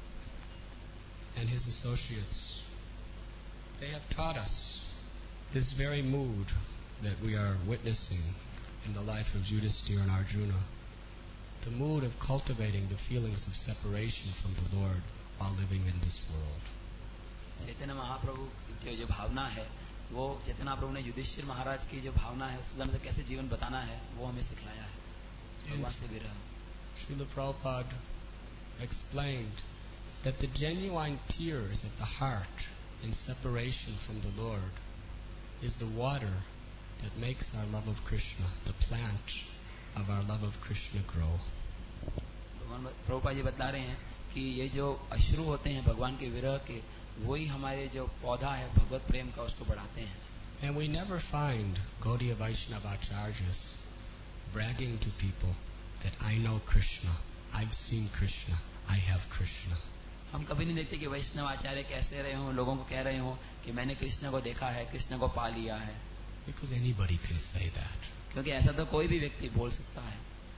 and his associates, they have taught us this very mood that we are witnessing in the life of Yudhisthira and Arjuna, the mood of cultivating the feelings of separation from the Lord while living in this world. Chaitanya Mahaprabhu की जो भावना है वो चैतन्य प्रभु ने युधिष्ठिर महाराज की जो भावना है उस तरह से कैसे जीवन बताना है वो हमें सिखलाया है. भगवान से विरह. Srila Prabhupada explained that the genuine tears of the heart in separation from the Lord is the water that makes our love of Krishna, the plant of our love of Krishna grow. Prabhupada ji बता रहे हैं कि ये जो अश्रु होते हैं भगवान के विरह के, वही हमारे जो पौधा है भगवत प्रेम का उसको बढ़ाते हैं. And we never find Gaudiya Vaishnava acharyas bragging to people that I know Krishna, I've seen Krishna, I have Krishna. हम कभी नहीं देखते कि वैष्णव आचार्य कैसे रहे हों, लोगों को कह रहे हों कि मैंने कृष्ण को देखा है, कृष्ण को पा लिया है. Because anybody can say that. क्योंकि ऐसा तो कोई भी व्यक्ति बोल सकता है.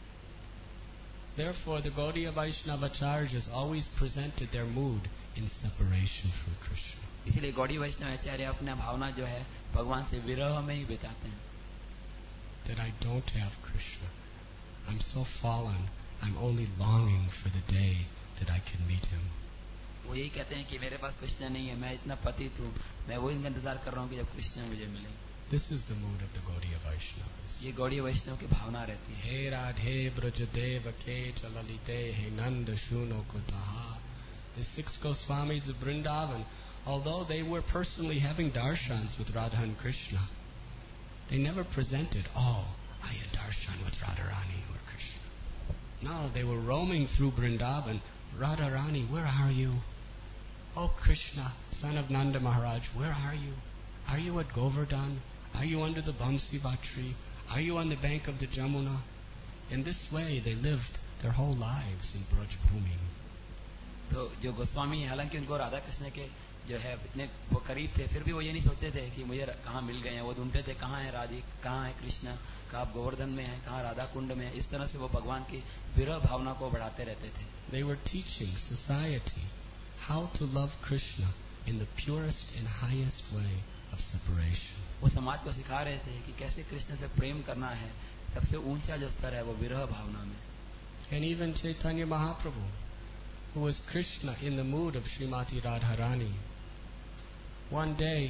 Therefore, the Gaudiya Vaishnava acharyas always presented their mood in separation from Krishna. इसलिए गौड़ी वैष्णव आचार्य अपना भावना जो है भगवान से विरह में ही बिताते हैं. That I don't have Krishna. I'm so fallen. I'm only longing for the day that I can meet him. वो यही कहते हैं कि मेरे पास कृष्ण नहीं है, मैं इतना पतित हूँ, मैं वो इनका इंतजार कर रहा हूँ कि जब कृष्ण मुझे मिले. This is the mood of the Gaudiya Vaishnavas. ये गौड़ी वैष्णव की भावना रहती है. He Radhe Brajadeva Ke Chalalite He Nanda Shuno Kutaha. The six Goswamis of Vrindavan, although they were personally having darshans with Radha and Krishna, they never presented, oh, I had darshan with Radharani or Krishna. No, they were roaming through Vrindavan. Radharani, where are you? Oh, Krishna, son of Nanda Maharaj, where are you? Are you at Govardhan? Are you under the Bamsiva tree? Are you on the bank of the Jamuna? In this way, they lived their whole lives in Braj Bhumi. तो जो गोस्वामी है, हालांकि उनको राधा कृष्ण के जो है इतने वो करीब थे, फिर भी वो ये नहीं सोचते थे कि मुझे कहाँ मिल गए हैं. वो ढूंढते थे कहाँ है राधी, कहाँ है कृष्ण, कहाँ गोवर्धन में है, कहाँ राधा कुंड में है. इस तरह से वो भगवान की विरह भावना को बढ़ाते रहते थे. They were teaching society how to love Krishna in the purest and highest way of separation. वो समाज को सिखा रहे थे कि कैसे कृष्ण से प्रेम करना है. सबसे ऊंचा जो स्तर है वो विरह भावना में. And even Chaitanya Mahaprabhu, who was Krishna in the mood of Srimati Radharani, one day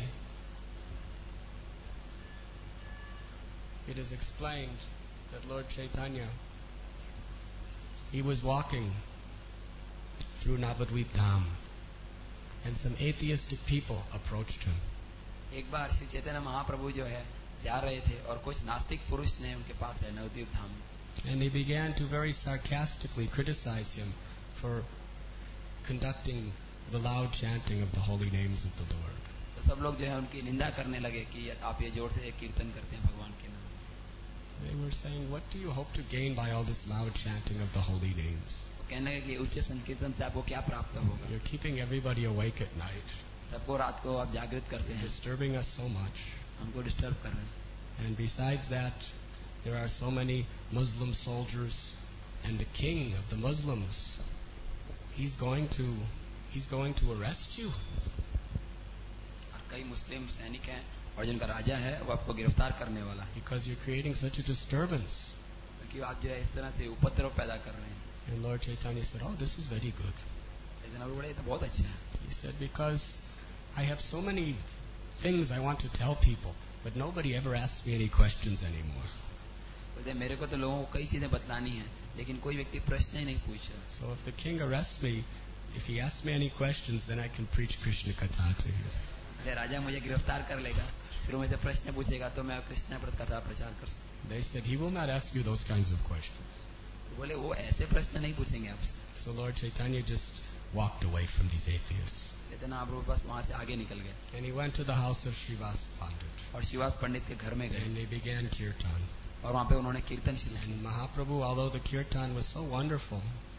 it is explained that Lord Chaitanya, he was walking through Navadvip Dham, and some atheistic people approached him. एक बार श्री चैतन्य महाप्रभु जो है जा रहे थे और कुछ नास्तिक पुरुष ने उनके पास है नवद्वीप धाम में. And they began to very sarcastically criticize him for conducting the loud chanting of the holy names of the Lord. तो सब लोग जो है उनकी निंदा करने लगे कि आप ये जोर से कीर्तन करते हैं भगवान के नाम. They were saying, what do you hope to gain by all this loud chanting of the holy names? कहने लगे कि उच्च संकीर्तन से आपको क्या प्राप्त होगा. You're keeping everybody awake at night. सबको रात को आप जागृत करते हैं. Disturbing us so much. हमको डिस्टर्ब कर रहे हैं. And besides that, there are so many Muslim soldiers, and the king of the Muslims, he's going to, he's going to arrest you. और कई मुस्लिम सैनिक हैं और जिनका राजा है वो आपको गिरफ्तार करने वाला है. Because you're creating such a disturbance. क्योंकि आप जो है इस तरह से उपद्रव पैदा कर रहे हैं. And Lord Chaitanya said, oh, this is very good. चैतन्य तो बहुत अच्छा है. He said, because I have so many things I want to tell people, but nobody ever asks me any questions anymore. मेरे को तो लोगों को कई चीजें बतलानी है, लेकिन कोई व्यक्ति प्रश्न ही नहीं पूछ रहा. So if the king arrests me, if he asks me any questions, then I can preach Krishna Katha to you. अगर राजा मुझे गिरफ्तार कर लेगा, फिर मुझे प्रश्न पूछेगा, तो मैं कृष्ण पर कथा प्रचार कर सकता. They said he will not ask you those kinds of questions. बोले वो ऐसे प्रश्न नहीं पूछेंगे आपसे. So Lord Chaitanya just walked away from these atheists. Chaitanya Mahaprabhu बस वहाँ से आगे निकल गए. And he went to the house of Srivas Pandit. और शिवास पंडित के घर में गए. And they began kirtan. और वहाँ पे उन्होंने कीर्तन शुरू किया. And Mahaprabhu, although the kirtan was so wonderful,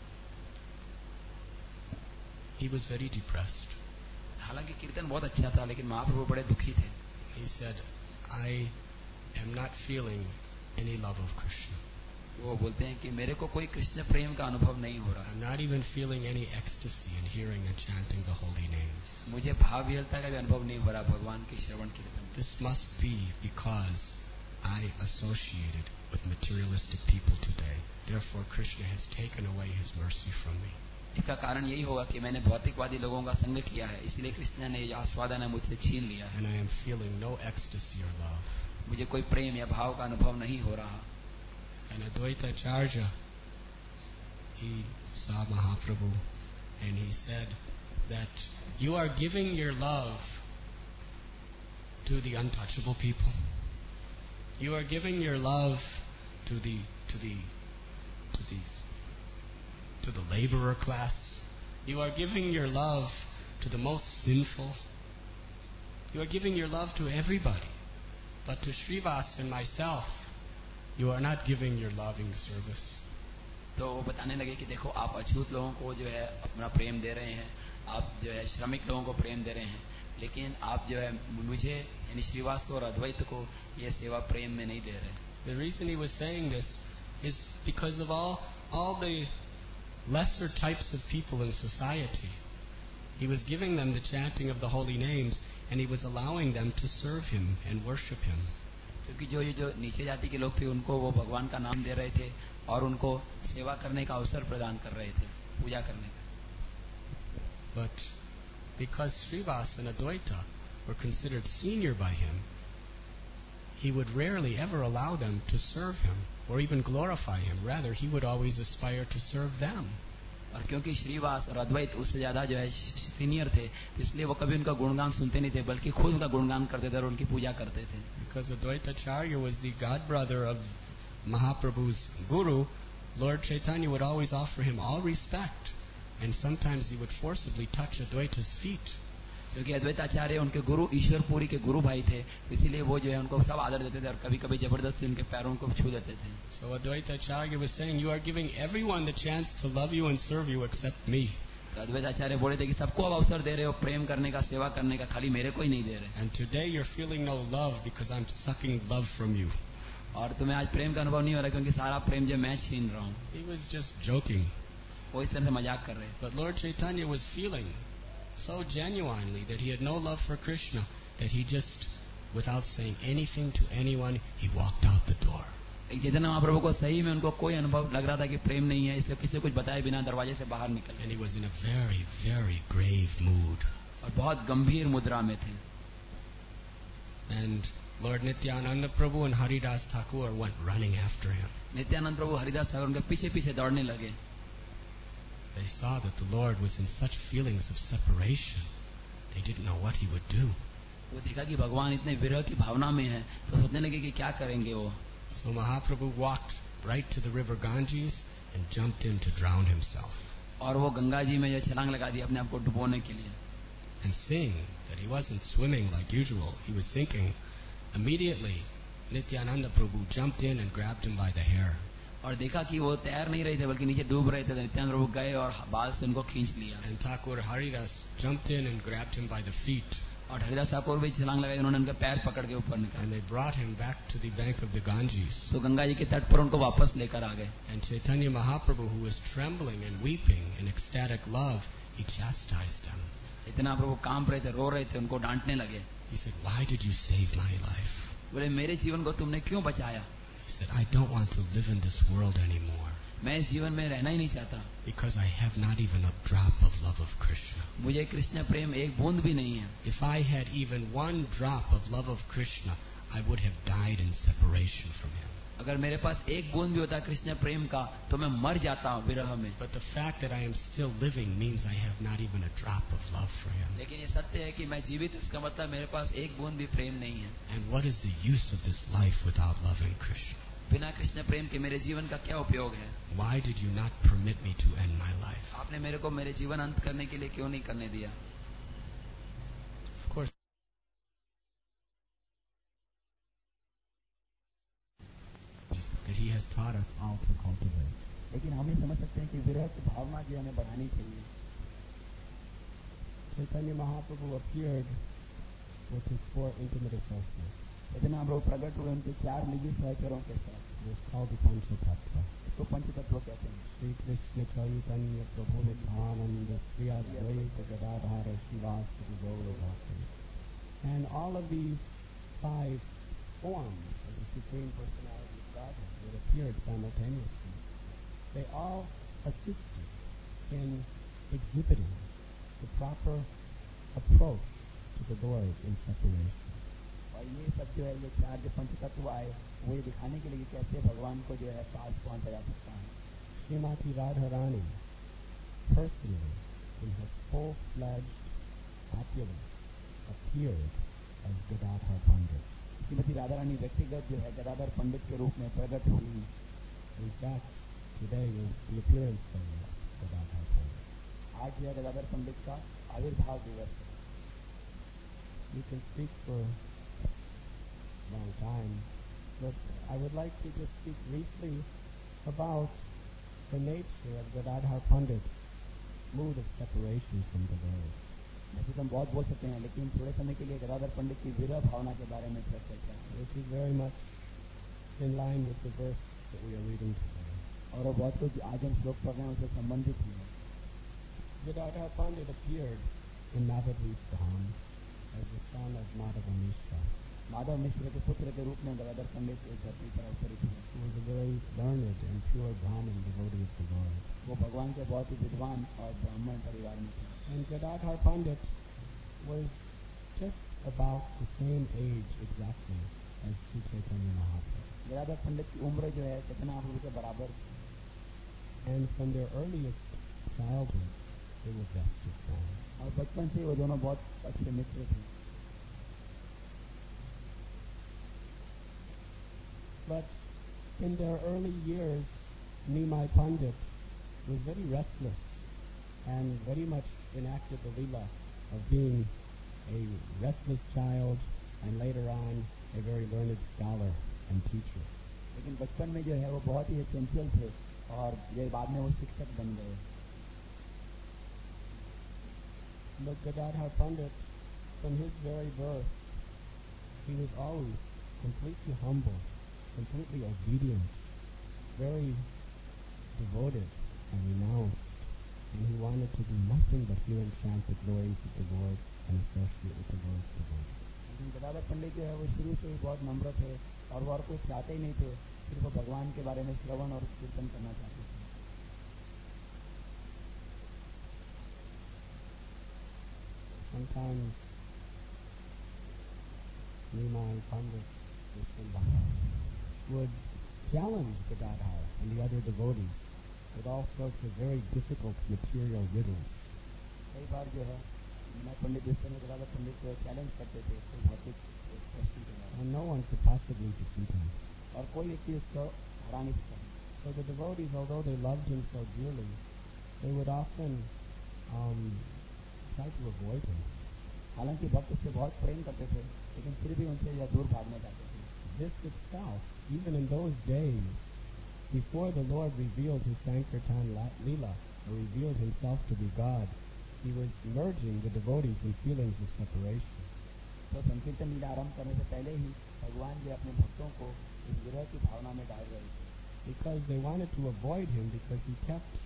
he was very depressed. हालांकि कीर्तन बहुत अच्छा था, लेकिन महाप्रभु बड़े दुखी थे. He said, I am not feeling any love of Krishna. वो बोलते हैं कि मेरे को कोई कृष्ण प्रेम का अनुभव नहीं हो रहा. I'm not even feeling any ecstasy in hearing and chanting the holy names. मुझे भाव विहलता का भी अनुभव नहीं हो रहा भगवान के श्रवण कीर्तन. This must be because I associated with materialistic people today. Therefore Krishna has taken away his mercy from me. इसका कारण यही होगा कि मैंने भौतिकवादी लोगों का संग किया है, इसलिए कृष्ण ने यह आस्वादन है मुझसे छीन लिया है. And I am feeling no ecstasy or love. मुझे कोई प्रेम या भाव का अनुभव नहीं हो रहा. And Advaita Acharya, he saw Mahaprabhu and he said that you are giving your love to the untouchable people. You are giving your love to the to the to the to the laborer class. You are giving your love to the most sinful. You are giving your love to everybody. But to Srivas and myself, you are not giving your loving service. तो वो बताने लगे कि देखो आप अछूत लोगों को जो है अपना प्रेम दे रहे हैं, आप जो है श्रमिक लोगों को प्रेम दे रहे हैं, लेकिन आप जो है मुझे यानी श्रीवास को और अद्वैत को ये सेवा प्रेम में नहीं दे रहे. The reason he was saying this is because of all all the lesser types of people in society. He was giving them the chanting of the holy names, and he was allowing them to serve him and worship him. क्योंकि जो ये जो नीचे जाति के लोग थे उनको वो भगवान का नाम दे रहे थे और उनको सेवा करने का अवसर प्रदान कर रहे थे, पूजा करने का. But because Srivas and Advaita were considered senior by him, he would rarely ever allow them to serve him or even glorify him. Rather, he would always aspire to serve them. और क्योंकि श्रीवास और अद्वैत उससे ज्यादा जो है senior थे, इसलिए वो कभी उनका गुणगान सुनते नहीं थे, बल्कि खुद उनका गुणगान करते थे और उनकी पूजा करते थे. Because Advaita Acharya was the god brother of Mahaprabhu's guru, Lord Chaitanya would always offer him all respect, and sometimes he would forcibly touch Advaita's feet. क्योंकि अद्वैत आचार्य उनके गुरु ईश्वरपुरी के गुरु भाई थे, इसीलिए वो जो है उनको सब आदर देते थे और कभी कभी जबरदस्ती उनके पैरों को छू देते थे. So Advaita Acharya was saying, you are giving everyone the chance to love you and serve you except me. तो अद्वैत आचार्य बोले थे कि सबको अब अवसर दे रहे हो प्रेम करने का, सेवा करने का, खाली मेरे को ही नहीं दे रहे. And today you're feeling no love because I'm sucking love from you. और तुम्हें आज प्रेम का अनुभव नहीं हो रहा क्योंकि सारा प्रेम जो मैं छीन रहा हूँ. He was just joking. वो इस तरह से मजाक कर रहे. But Lord Chaitanya was feeling so genuinely that he had no love for Krishna, that he just, without saying anything to anyone, he walked out the door. एक चैतन्य महाप्रभु को सही में उनको कोई अनुभव लग रहा था कि प्रेम नहीं है, इसलिए किसी को कुछ बताए बिना दरवाजे से बाहर निकल गए। And he was in a very, very grave mood. और बहुत गंभीर मुद्रा में थे। And Lord Nityananda Prabhu and Haridas Thakur went running after him. Nityanand प्रभु हरिदास ठाकुर उनके पीछे पीछे दौड़ने लगे। They saw that the Lord was in such feelings of separation. They didn't know what he would do. वो देखा कि भगवान इतने विरह की भावना में है, तो सोचने लगे कि क्या करेंगे वो। So Mahaprabhu walked right to the river Ganges and jumped in to drown himself. और वो गंगा जी में जो छलांग लगा दी अपने आप को डुबोने के लिए। And seeing that he wasn't swimming like usual, he was sinking, immediately Nityananda Prabhu jumped in and grabbed him by the hair. और देखा कि वो तैर नहीं रहे थे बल्कि नीचे डूब रहे थे, तो नित्यानंद प्रभु गए और बाल से उनको खींच लिया। And Thakur Haridas jumped in and grabbed him by the feet. और हरिदास ठाकुर भी छलांग लगाई, उन्होंने उनके पैर पकड़ के ऊपर निकाले। And they brought him back to the bank of the Ganges. तो गंगा जी के तट पर उनको वापस लेकर आ गए। And Chaitanya Mahaprabhu, who was trembling and weeping in ecstatic love, he chastised him. Chaitanya Mahaprabhu कांप रहे थे, रो रहे थे, उनको डांटने लगे। He said, "Why did you save my life?" बोले मेरे जीवन को तुमने क्यों बचाया? He said, "I don't want to live in this world anymore. मैं इस जीवन में रहना ही नहीं चाहता। Because I have not even a drop of love of Krishna. मुझे कृष्ण प्रेम एक बूंद भी नहीं है। If I had even one drop of love of Krishna, I would have died in separation from him." अगर मेरे पास एक बूंद भी होता कृष्ण प्रेम का, तो मैं मर जाता विरह में। But the fact that I am still living means I have not even a drop of love for him. लेकिन ये सत्य है कि मैं जीवित, इसका मतलब मेरे पास एक बूंद भी प्रेम नहीं है। And what is the use of this life without loving Krishna? बिना कृष्ण प्रेम के मेरे जीवन का क्या उपयोग है? Why did you not permit me to end my life? आपने मेरे को मेरे जीवन अंत करने के लिए क्यों नहीं करने दिया? Of course, that he has taught us all to cultivate. लेकिन हम ही समझ सकते हैं कि विरह की भावना जो हमें बढ़ानी चाहिए। Chaitanya Mahaprabhu appeared with his four intimate associates. Chaitanya Mahaprabhu प्रकट हुए उनके चार निजी सहचरों के साथ। It was called the Panchatattva. इसको पंचतत्व कहते हैं। Sri Krishna Chaitanya Prabhu Nityananda Sri Advaita Gadadhara Srivastava Gaura Bhakti. And all of these five forms of the Supreme Personality of Godhead that appeared simultaneously, they all assisted in exhibiting the proper approach to the Lord in separation. और ये सब जो है ये चार जो पंचतत्व आए, वो ये दिखाने के लिए कैसे भगवान को जो है पास पहुंचा जा सकता है। Srimati Radharani, personally, in her full-fledged opulence, appeared as Gadadhar Pandit. Shrimati Radha Rani व्यक्तिगत जो है गदाधर पंडित के रूप में प्रकट हुई। In fact, today is the appearance day of Gadadhar Pandit. आज जो है गदाधर पंडित का आविर्भाव दिवस है। You can speak for a long time, but I would like to just speak briefly about the nature of Gadadhar Pandit's mood of separation from the Lord. वैसे तो हम बहुत बोल सकते हैं, लेकिन थोड़े समय के लिए गदाधर पंडित की विरह भावना के बारे में चर्चा करें। Which is very much in line with the verse that we are reading today. और वो बहुत कुछ आज हम श्लोक पढ़ रहे हैं उससे संबंधित ही है। Gadadhar Pandit appeared in Navadvip Dham as the son of Madhava Mishra. Madhav मिश्र के पुत्र के रूप में गदाधर पंडित इस धरती पर अवतरित हुए। He was a very learned and pure Brahmin devotee of the Lord. वो भगवान के बहुत ही विद्वान और ब्राह्मण परिवार में थे। And Gadadhar Pandit was just about the same age exactly as Sri Chaitanya Mahaprabhu. Gadadhar पंडित की उम्र जो है चैतन्य महाप्रभु के बराबर। And from their earliest childhood, they were vested friends. और बचपन से वो दोनों बहुत अच्छे मित्र थे। But in their early years, Nimai Pandit was very restless and very much enacted the Leela of being a restless child and later on a very learned scholar and teacher. लेकिन बचपन में जो है वो बहुत ही चंचल थे और ये बाद में वो शिक्षक बन गए। But Gadadhar Pandit, from his very birth, he was always completely humble, completely obedient, very devoted and renounced and he wanted to do nothing but hear and chant the glories of the Lord and associate with the Lord's devotion. लेकिन गदाधर पंडित जो है वो शुरू से ही बहुत नम्र थे और वो और कुछ चाहते ही नहीं थे, सिर्फ वो भगवान के बारे में श्रवण और कीर्तन करना चाहते थे. Sometimes Nimai Pandit Vishwambhara would challenge Gadadhar and the other devotees with all sorts of very difficult material riddles. कई बार जो है मीना पंडित विश्वनाथ गदाधर पंडित को चैलेंज करते थे कोई भौतिक प्रश्न के बारे में, And no one could possibly defeat him. और कोई व्यक्ति उसको हरा नहीं सकता. So the devotees, although they loved him so dearly, they would often um, try to avoid him. हालांकि भक्त उससे बहुत प्रेम करते थे, लेकिन फिर भी उनसे यह दूर भागना चाहते थे. This itself, even in those days, before the Lord revealed his Sankirtan Leela, or revealed himself to be God, he was merging the devotees in feelings of separation. तो संकीर्तन लीला आरंभ करने से पहले ही भगवान जी अपने भक्तों को इस विरह की भावना में डाल रहे थे. Because they wanted to avoid him, because he kept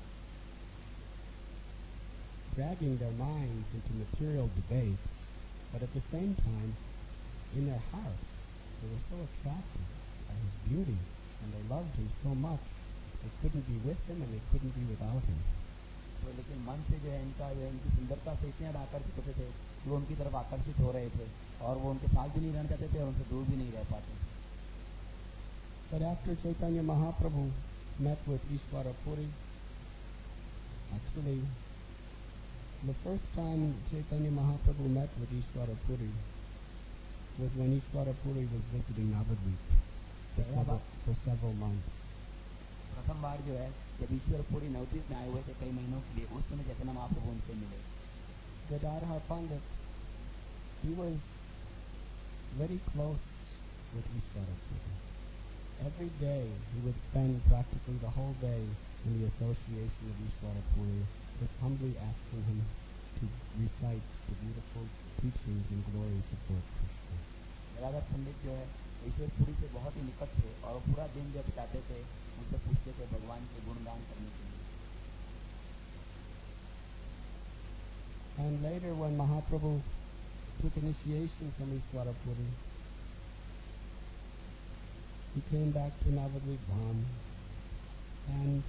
dragging their minds into material debates, but at the same time, in their hearts, they were so attracted by his beauty, and they loved him so much, they couldn't be with him and they couldn't be without him. तो लेकिन मन से जो है इनका जो है इनकी सुंदरता से इतने ज्यादा आकर्षित होते थे कि वो उनकी तरफ आकर्षित हो रहे थे और वो उनके साथ भी नहीं रहना चाहते थे और उनसे दूर भी नहीं रह पाते. But after Chaitanya Mahaprabhu met with Ishvara Puri, actually, the first time Chaitanya Mahaprabhu met with Ishvara Puri was when Ishvara Puri was visiting Navadvip for several, for several months. प्रथम बार जो है जब ईश्वर पूरी नवद्वीप में आए हुए थे कई महीनों के लिए, उस समय चैतन्य महाप्रभु उनसे मिले. Gadadhar Pandit, he was very close with Ishvara Puri. Every day he would spend practically the whole day in the association of Ishvara Puri, just humbly asking him to recite the beautiful teachings and glories of Lord Krishna. Gadadhar पंडित जो है ईश्वर पुरी से बहुत ही निकट थे और पूरा दिन जो बिताते थे उनसे पूछते थे भगवान के गुणगान करने के लिए. And later when Mahaprabhu took initiation from Ishvara Puri, he came back to Navadvip Dham, and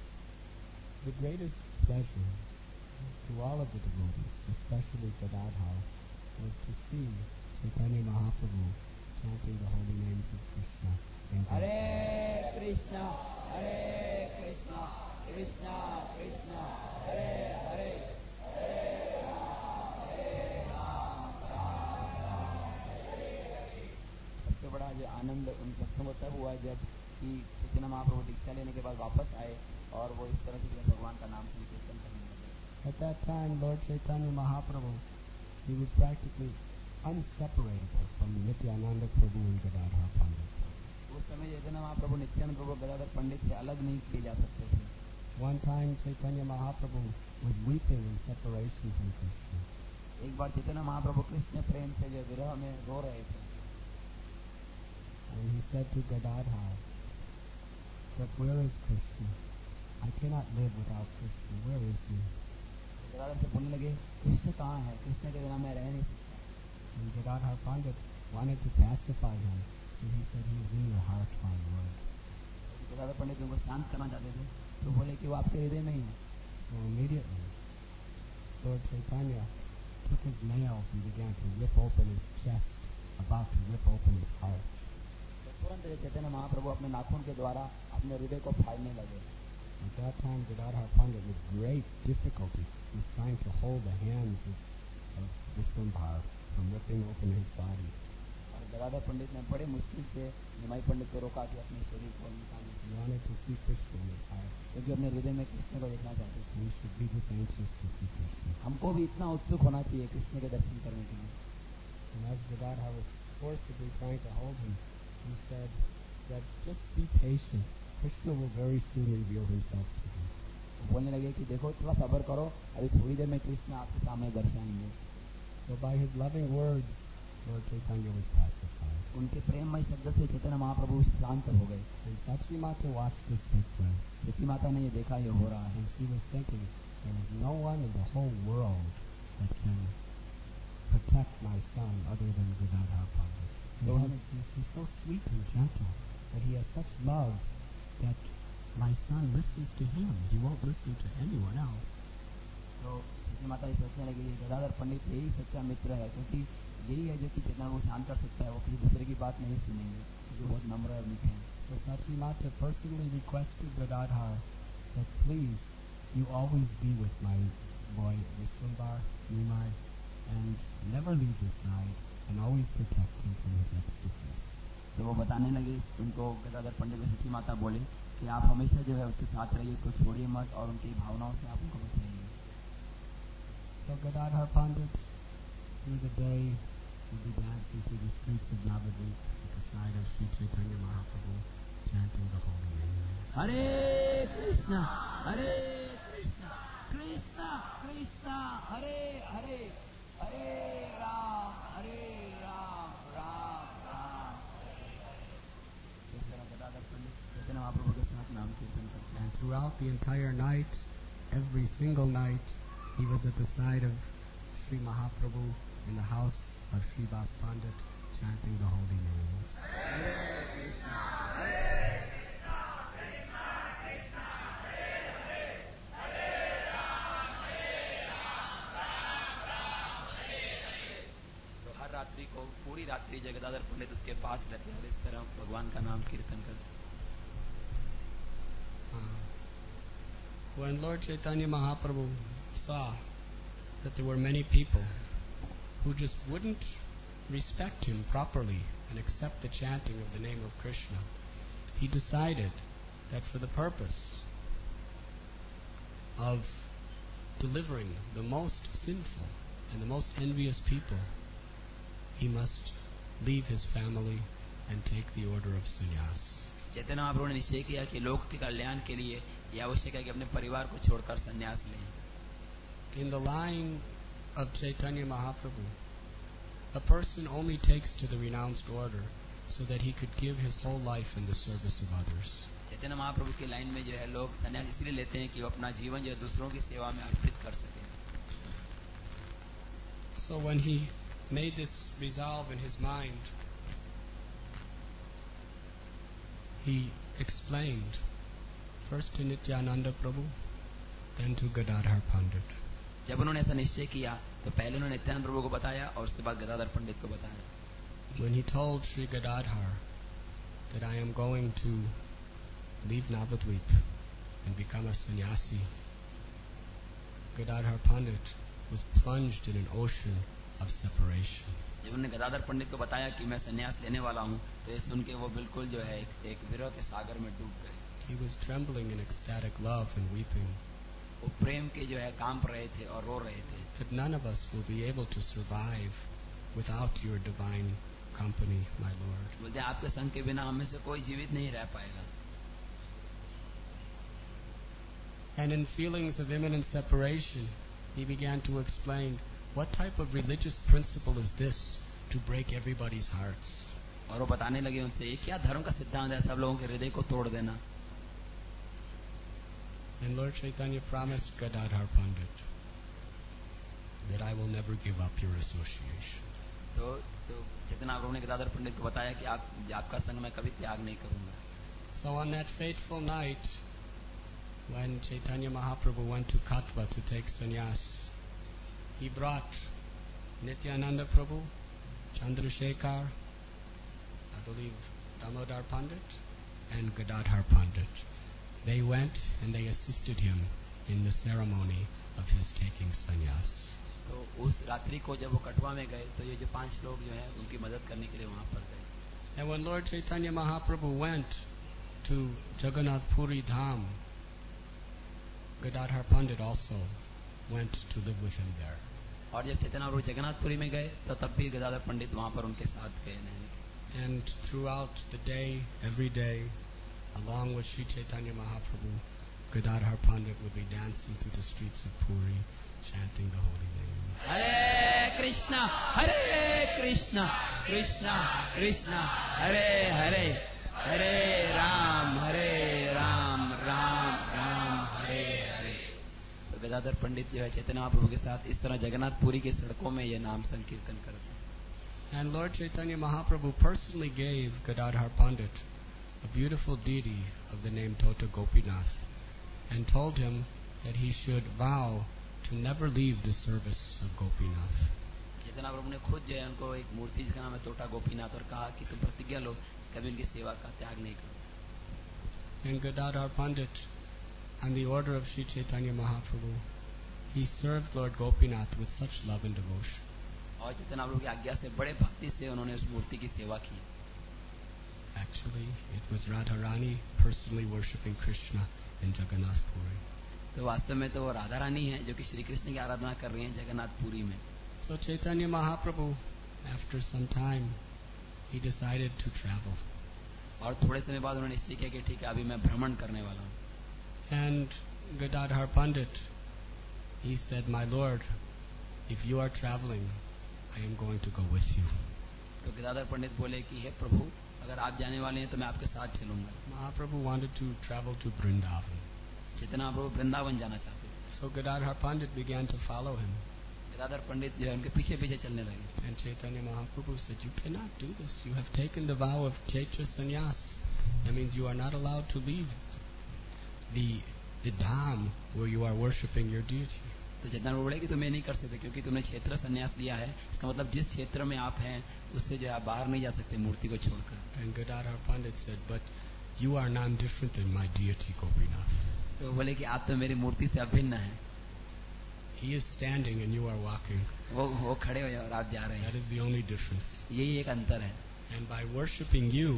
the greatest pleasure to all of the devotees, especially Gadadhar, was to see Chaitanya Mahaprabhu chanting the holy names of Krishna. Hare Krishna, Hare Krishna, Krishna Krishna, Hare Hare, Hare Ram, Hare Ram, Ram Ram, Hare Hare. सबसे बड़ा जो आनंद उन भक्तों को तब हुआ जब कि चैतन्य महाप्रभु दीक्षा लेने के बाद वापस आए और वो इस तरह से भगवान का नाम संकीर्तन करने लगे. At that time, Lord Chaitanya Mahaprabhu, he was practically unseparable from Nityananda Prabhu and Gadadhar Pandit. उस समय चैतन्य महाप्रभु नित्यानंद प्रभु गदाधर पंडित से अलग नहीं किए जा सकते थे. One time Chaitanya Mahaprabhu was weeping in separation from Krishna. एक बार चैतन्य महाप्रभु कृष्ण प्रेम से जो विरह में रो रहे थे. And he said to Gadadhar, that where is Krishna? I cannot live without Krishna. Where is he? Gadadhar से बोलने लगे, कृष्ण कहाँ है? कृष्ण के बिना मैं रह नहीं सकता. And Gadadhar Pandit wanted to pacify him, so he said, he is in your heart, my Lord. Gadadhar पंडित उनको शांत करना चाहते थे, तो बोले कि वो आपके हृदय में ही है. So immediately, Lord Chaitanya took his nails and began to rip open his chest, about to rip open his heart. तो तुरंत चैतन्य महाप्रभु अपने नाखून के द्वारा अपने हृदय को फाड़ने लगे. At that time, Gadadhar Pandit, with great difficulty, was trying to hold the hands of, of Vishwambhara from ripping open his body. और गदाधर पंडित ने बड़े मुश्किल से निमाई पंडित को रोका कि अपने शरीर को निकालने से. He wanted to see Krishna in his heart. क्योंकि अपने हृदय में कृष्ण को देखना चाहते थे. We should be this anxious to see Krishna. हमको भी इतना उत्सुक होना चाहिए कृष्ण के दर्शन करने के लिए. And as Gadadhar was forcibly trying to hold him, he said that just be patient. Krishna will very soon reveal himself to you. बोलने लगे कि देखो थोड़ा सब्र करो, अभी थोड़ी देर में कृष्ण आपके सामने दर्शाएंगे. So by his loving words, Lord Chaitanya was pacified. उनके प्रेममय शब्द से चैतन्य महाप्रभु शांत हो गए. And Sachi Mata watched this take place. सची माता ने ये देखा ये हो रहा है. And she was thinking, there is no one in the whole world that can protect my son other than Gadadhar Pandit. He So- has, he's, he's so sweet and gentle, but he has such love that my son listens to him. He won't listen to anyone else. तो सची माता जी सोचने लगी ये गदाधर पंडित यही सच्चा मित्र है, क्योंकि यही है जो कि चेतना को शांत कर सकता है, वो किसी दूसरे की बात नहीं सुनेंगे, जो बहुत नम्र और मीठे हैं। So Sachi Mata personally requested Gadadhar that please, you always be with my boy Vishwambar, Nimai, and never leave his side, and always protect him from his ecstasy. तो वो बताने लगे उनको, गदाधर पंडित को सची माता बोले कि आप हमेशा जो है उसके साथ रहिए, उसको छोड़िए मत और उनकी भावनाओं से आप उनको बचाइए। So Gadadhar Pandit, through the day, will be dancing through the streets of Navadvip at the side of Sri Chaitanya Mahaprabhu, chanting the holy name. हरे कृष्णा हरे कृष्णा कृष्णा कृष्णा हरे हरे, हरे राम हरे राम राम राम हरे हरे। इस तरह गदाधर पंडित चैतन्य महाप्रभु के साथ नाम कीर्तन करते हैं। And throughout the entire night, every single night, he was at the side of Sri Mahaprabhu in the house of Sri Bas Pandit, chanting the holy names. हरे कृष्णा तो हर रात्रि को, पूरी रात्रि जय गदाधर पंडित उसके पास रहते हैं और इस तरह भगवान का नाम कीर्तन करते हैं। Uh, when Lord Chaitanya Mahaprabhu saw that there were many people who just wouldn't respect him properly and accept the chanting of the name of Krishna, he decided that for the purpose of delivering the most sinful and the most envious people, he must leave his family and take the order of sannyas. Chaitanya Mahaprabhu ने निश्चय किया कि लोक के कल्याण के लिए यह आवश्यक है कि अपने परिवार को छोड़कर संन्यास लें। In the line of Chaitanya Mahaprabhu, a person only takes to the renounced order so that he could give his whole life in the service of others. Chaitanya Mahaprabhu की लाइन में जो है लोग संन्यास इसलिए लेते हैं कि वो अपना जीवन जो है दूसरों की सेवा में अर्पित कर सके। So when he made this resolve in his mind, he explained first to Nityananda Prabhu, then to Gadadhar Pandit. जब उन्होंने ऐसा निश्चय किया तो पहले उन्होंने नित्यानंद प्रभु को बताया और उसके बाद गदाधर पंडित को बताया। When he told Sri Gadadhar that I am going to leave Navadvip and become a sannyasi, Gadadhar Pandit was plunged in an ocean of separation. जब उन्होंने गदाधर पंडित को बताया कि मैं संन्यास लेने वाला हूँ तो ये सुन के वो बिल्कुल जो है एक, एक विरह के सागर में डूब गए। He was trembling in ecstatic love and weeping. वो प्रेम के जो है कांप रहे थे और रो रहे थे। That none of us will be able to survive without your divine company, my Lord. बोलते हैं आपके संग के बिना हमें से कोई जीवित नहीं रह पाएगा। And in feelings of imminent separation, he began to explain, what type of religious principle is this to break everybody's hearts? और वो बताने लगे उनसे, ये क्या धर्म का सिद्धांत है सब लोगों के हृदय को तोड़ देना। And Lord Chaitanya promised Gadadhar Pandit that I will never give up your association. तो तो चैतन्य प्रभु ने गदाधर पंडित को बताया कि आप आपका संग मैं कभी त्याग नहीं करूंगा। So on that fateful night, when Chaitanya Mahaprabhu went to Katwa to take sannyas, he brought Nityananda Prabhu, Chandrasekhar, I believe Damodar Pandit, and Gadadhar Pandit. They went and they assisted him in the ceremony of his taking sannyas. तो उस रात्रि को जब वो कटवा में गए तो ये जो पांच लोग जो हैं उनकी मदद करने के लिए वहां पर गए। And when Lord Chaitanya Mahaprabhu went to Jagannath Puri Dham, Gadadhar Pandit also went to live with him there. और जब चैतन्य प्रभु जगन्नाथपुरी में गए तो तब भी गदाधर पंडित वहां पर उनके साथ गए नहीं। And throughout the day, every day, along with Sri Chaitanya Mahaprabhu, Gadadhar Pandit would be dancing through the streets of Puri, chanting the holy name. हरे कृष्णा हरे कृष्णा कृष्णा कृष्णा हरे हरे, हरे राम हरे राम राम राम हरे हरे। तो गदाधर पंडित जो है चैतन्य महाप्रभु के साथ इस तरह जगन्नाथपुरी की सड़कों में ये नाम संकीर्तन करते हैं. And Lord Chaitanya Mahaprabhu personally gave Gadadhar Pandit a beautiful deity of the name Tota Gopinath and told him that he should vow to never leave the service of Gopinath. चैतन्य प्रभु ने खुद जो है उनको एक मूर्ति जिसका नाम है तोटा गोपीनाथ और कहा कि तुम प्रतिज्ञा लो कभी उनकी सेवा का त्याग नहीं करो. And Gadadhar Pandit, on the order of Sri Chaitanya Mahaprabhu, he served Lord Gopinath with such love and devotion. और चैतन्य प्रभु की आज्ञा से बड़े भक्ति से उन्होंने उस मूर्ति की सेवा की. Actually, it was Radharani personally worshipping Krishna in Jagannath Puri. तो वास्तव में तो वो राधा रानी है जो कि श्री कृष्ण की आराधना कर रही हैं जगन्नाथपुरी में. So Chaitanya Mahaprabhu, after some time, he decided to travel. और थोड़े समय बाद उन्होंने निश्चय किया कि ठीक है अभी मैं भ्रमण करने वाला हूँ. And Gadadhar Pandit, he said, "My Lord, if you are traveling, I am going to go with you." तो गदाधर पंडित बोले कि हे प्रभु अगर आप जाने वाले हैं तो मैं आपके साथ चलूंगा. Mahaprabhu wanted to travel to Vrindavan. चैतन्य प्रभु वृंदावन जाना चाहते थे. So Gadadhar Pandit began to follow him. Gadadhar पंडित जो है उनके पीछे पीछे चलने लगे. And Chaitanya Mahaprabhu said, "You cannot do this. You have taken the vow of Chaitra Sannyas. That means you are not allowed to leave the the dham where you are worshipping your deity." तो चैतन्य प्रभु बोले कि तुम ये नहीं कर सकते क्योंकि तुमने क्षेत्र संन्यास लिया है. इसका मतलब जिस क्षेत्र में आप हैं उससे जो है आप बाहर नहीं जा सकते मूर्ति को छोड़कर. And Gadadhar Pandit said, "But you are none different than my deity Gopinath." तो बोले कि आप तो मेरी मूर्ति से अभिन्न हैं. He is standing and you are walking. वो वो खड़े हुए और आप जा रहे That हैं. is the only difference. यही एक अंतर है. And by worshipping you,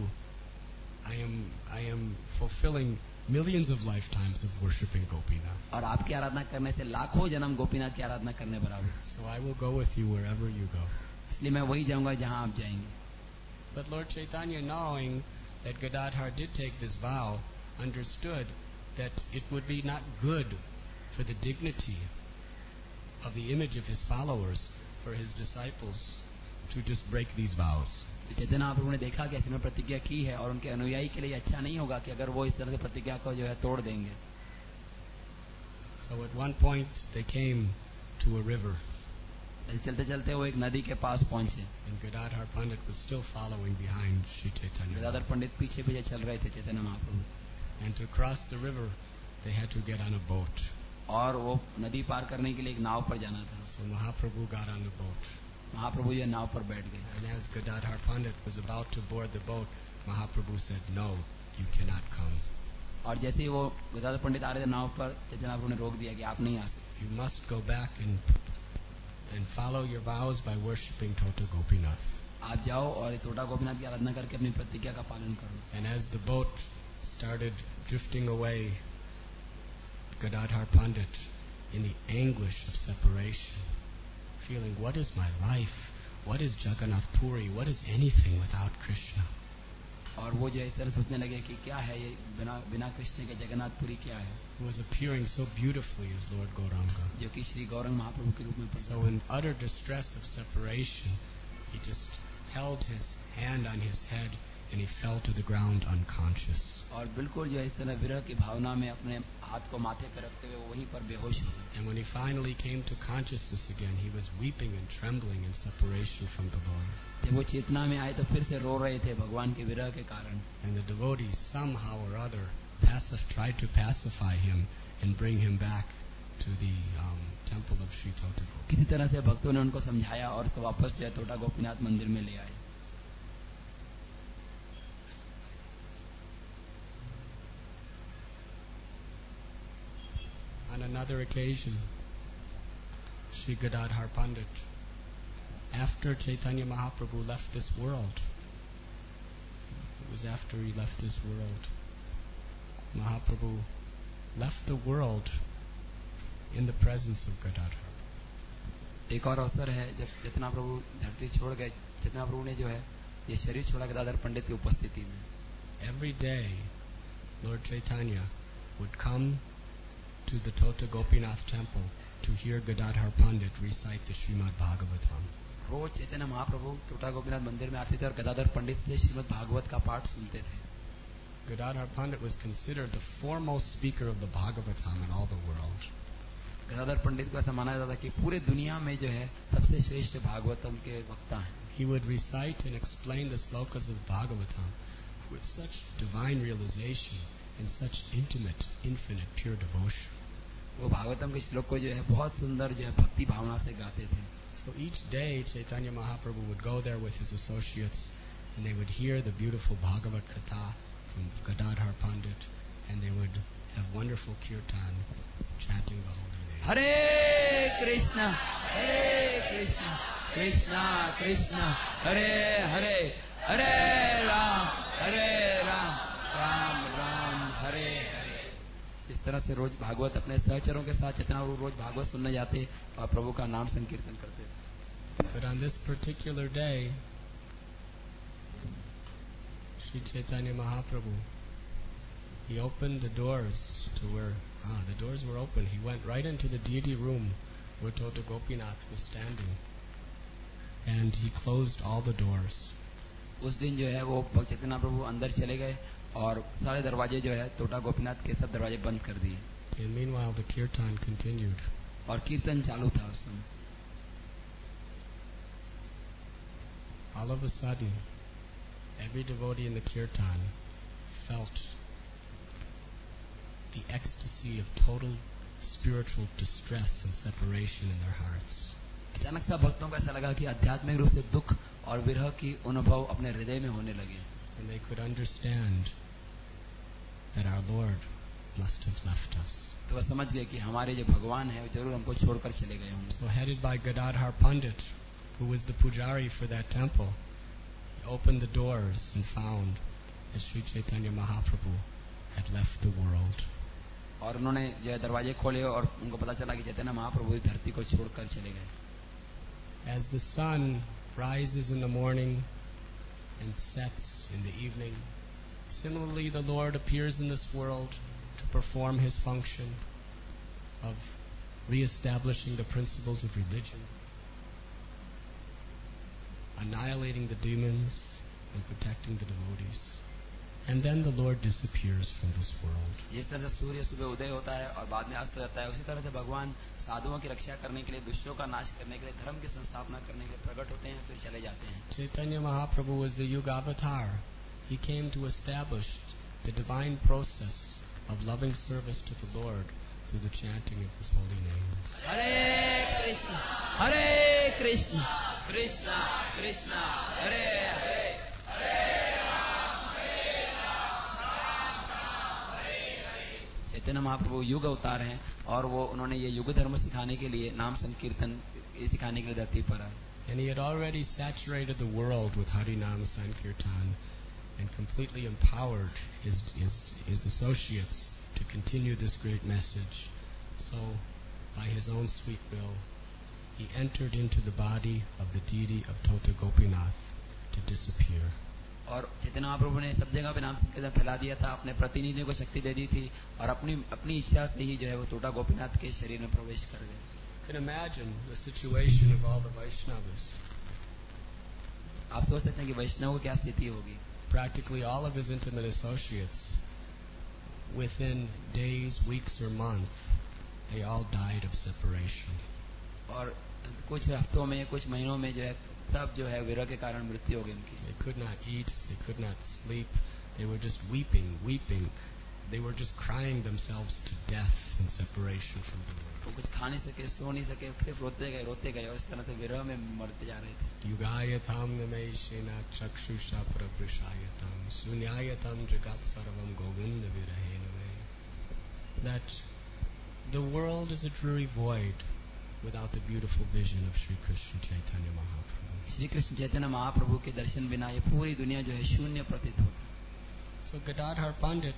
I am I am fulfilling millions of lifetimes of worshipping Gopinath. और आपकी आराधना करने से लाखों जन्म गोपीनाथ की आराधना करने बराबर. So I will go with you wherever you go. इसलिए मैं वही जाऊंगा जहां आप जाएंगे. But Lord Chaitanya, knowing that Gadadhar did take this vow, understood that it would be not good for the dignity of the image of his followers, for his disciples, to just break these vows. Chaitanya Mahaprabhu ने देखा कि ऐसे प्रतिज्ञा की है और उनके अनुयायी के लिए अच्छा नहीं होगा कि अगर वो इस तरह से प्रतिज्ञा को जो है तोड़ देंगे. So at one point they came to a river. चलते चलते वो एक नदी के पास पहुंचे. And Gadadhar Pandit was still following behind Sri Chaitanya. Gadadhar पंडित पीछे पीछे चल रहे थे Chaitanya Mahaprabhu. And to cross the river, they had to get on a boat. और वो नदी पार करने के लिए एक नाव पर जाना था. So Mahaprabhu got on the boat. महाप्रभु ये नाव पर बैठ गए. And as Gadadhar Pandit was about to board the boat, Mahaprabhu said, "No, you cannot come. और जैसे ही वो गदाधर पंडित आ रहे थे नाव पर चैतन्य महाप्रभु ने रोक दिया कि आप नहीं आ सकते. You must go back and and follow your vows by worshipping Tota Gopinath." आप जाओ और तोटा गोपीनाथ की आराधना करके अपनी प्रतिज्ञा का पालन करो. And as the boat started drifting away, Gadadhar Pandit, in the anguish of separation, feeling, what is my life? What is Jagannath Puri? What is anything without Krishna? और वो जो इस तरह सोचने लगे कि क्या है ये बिना बिना कृष्ण के जगन्नाथपुरी क्या है. Who was appearing so beautifully as Lord Gauranga. जो कि श्री गौरंग महाप्रभु के रूप में प्रकट. So in utter distress of separation, he just held his hand on his head and he fell to the ground unconscious. और बिल्कुल जो इस तरह विरह की भावना में अपने हाथ को माथे पर रखते हुए वहीं पर बेहोश हो गए. And when he finally came to consciousness again, he was weeping and trembling in separation from the Lord. जब वो चेतना में आए तो फिर से रो रहे थे भगवान के विरह के कारण. And the devotees somehow or other pacif- tried to pacify him and bring him back to the um, temple of Sri Tota Gopinath. किसी तरह से भक्तों ने उनको समझाया और उसको वापस जो है तोटा गोपीनाथ मंदिर में ले आए. On another occasion, Sri Gadadhar Pandit, after Chaitanya Mahaprabhu left this world, it was after he left this world, Mahaprabhu left the world in the presence of Gadadhar. एक और अवसर है जब चैतन्य प्रभु धरती छोड़ गए. चैतन्य प्रभु ने जो है ये शरीर छोड़ा गदाधर पंडित की उपस्थिति में. Every day, Lord Chaitanya would come to the Tota Gopinath temple to hear Gadadhar Pandit recite the Srimad Bhagavatam. रोज चैतन्य महाप्रभु तोटा गोपीनाथ मंदिर में आते थे और गदाधर पंडित से श्रीमद् भागवत का पाठ सुनते थे. Gadadhar Pandit was considered the foremost speaker of the Bhagavatam in all the world. Gadadhar पंडित को ऐसा माना जाता था कि पूरे दुनिया में जो है सबसे श्रेष्ठ भागवतम के वक्ता हैं. He would recite and explain the slokas of Bhagavatam with such divine realization and such intimate, infinite, pure devotion. वो भागवतम के श्लोक को जो है बहुत सुंदर जो है भक्ति भावना से गाते थे. So each day Chaitanya Mahaprabhu would go there with his associates and they would hear the beautiful Bhagavad Katha from Gadadhar Pandit and they would have wonderful kirtan chanting the holy name. Hare Krishna, Hare Krishna, Krishna Krishna, Hare Hare, Hare Ram, Hare Ram, Ram Ram, Hare Hare. इस तरह से रोज भागवत अपने सहचरों के साथ जितना वो रोज भागवत सुनने जाते और प्रभु का नाम संकीर्तन करते. But on this particular day, Sri Chaitanya Mahaprabhu, he opened the doors to where, ah, the doors were open. He went right into the deity room where Tota Gopinath was standing. And he closed all the doors. उस दिन जो है वो भक्त चैतन्य प्रभु अंदर चले गए और सारे दरवाजे जो है टोटा गोपीनाथ के सब दरवाजे बंद कर दिए. And meanwhile the kirtan continued. और कीर्तन चालू था उस समय. All of a sudden, every devotee in the kirtan felt the ecstasy of total spiritual distress and separation in their hearts. अचानक से भक्तों को ऐसा लगा कि आध्यात्मिक रूप से दुख और विरह की अनुभव अपने हृदय में होने लगे. And they could understand that our Lord must have left us. तो वह समझ गए कि हमारे जो भगवान है वो जरूर हमको छोड़कर चले गए होंगे. So headed by Gadadhar Pandit, who was the pujari for that temple, he opened the doors and found that Sri Chaitanya Mahaprabhu had left the world. और उन्होंने जो है दरवाजे खोले और उनको पता चला कि चैतन्य महाप्रभु इस धरती को छोड़कर चले गए. As the sun rises in the morning and sets in the evening, similarly the Lord appears in this world to perform his function of re-establishing the principles of religion, annihilating the demons, and protecting the devotees. And then the Lord disappears from this world. जिस तरह से सूर्य सुबह उदय होता है और बाद में अस्त हो जाता है, उसी तरह से भगवान साधुओं की रक्षा करने के लिए, दुष्टों का नाश करने के लिए, धर्म की संस्थापना करने के लिए प्रकट होते हैं, फिर चले जाते हैं. Chaitanya Mahaprabhu was the Yuga Avatar. He came to establish the divine process of loving service to the Lord through the chanting of His holy names. Hare Krishna, Hare Krishna, Krishna Krishna, Hare Hare, Hare Chaitanya Mahaprabhu युग अवतार हैं और वो उन्होंने ये युग धर्म सिखाने के लिए, नाम संकीर्तन सिखाने के लिए धरती पर आए. And he had already saturated the world with Harinam Sankirtan and completely empowered his, his, his associates to continue this great message. So, by his own sweet will, he entered into the body of the deity of Tota Gopinath to disappear. और चैतन्य महाप्रभु ने सब जगह पे नाम संकीर्तन फैला दिया था, अपने प्रतिनिधियों को शक्ति दे दी थी और अपनी अपनी इच्छा से ही जो है वो टोटा गोपीनाथ के शरीर में प्रवेश कर गए. You can imagine the situation of all the Vaishnavas. आप सोच सकते हैं कि वैष्णव की क्या स्थिति होगी. Practically all of his intimate associates, within days, weeks, or months, they all died of separation. और कुछ हफ्तों में, कुछ महीनों में जो है सब जो है विरह के कारण मृत्यु हो गई उनकी. They could not eat, they could not sleep, they were just weeping, weeping. They were just crying themselves to death in separation from the Lord. वो कुछ खा नहीं सके, सो नहीं सके, सिर्फ रोते गए, रोते गए और इस तरह से विरह में मरते जा रहे थे. Yugayatam namayshena chakshusha praprushayatam sunyayatam jagat sarvam govinda virahenave. That the world is a dreary void without the beautiful vision of Sri Krishna Chaitanya Mahaprabhu. Shri Krishna Chaitanya Mahaprabhu के दर्शन बिना ये पूरी दुनिया जो है शून्य प्रतीत होती. So Gadadhar Pandit,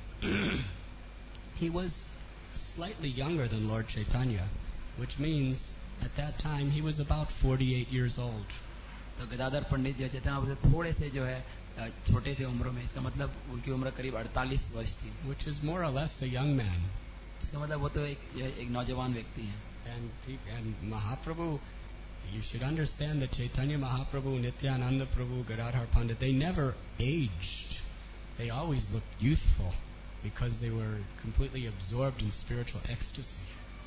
he was slightly younger than Lord Chaitanya, which means at that time he was about forty-eight years old. तो गदाधर पंडित जो चैतन्य महाप्रभु से थोड़े से जो है छोटे थे उम्र में, इसका मतलब उनकी उम्र करीब अड़तालीस वर्ष थी. Which is more or less a young man. इसका मतलब वो तो एक एक नौजवान व्यक्ति है. And, he, and Mahaprabhu, you should understand that Chaitanya Mahaprabhu, Nityananda Prabhu, Gadadhar Pandit, they never aged. They always looked youthful because they were completely absorbed in spiritual ecstasy.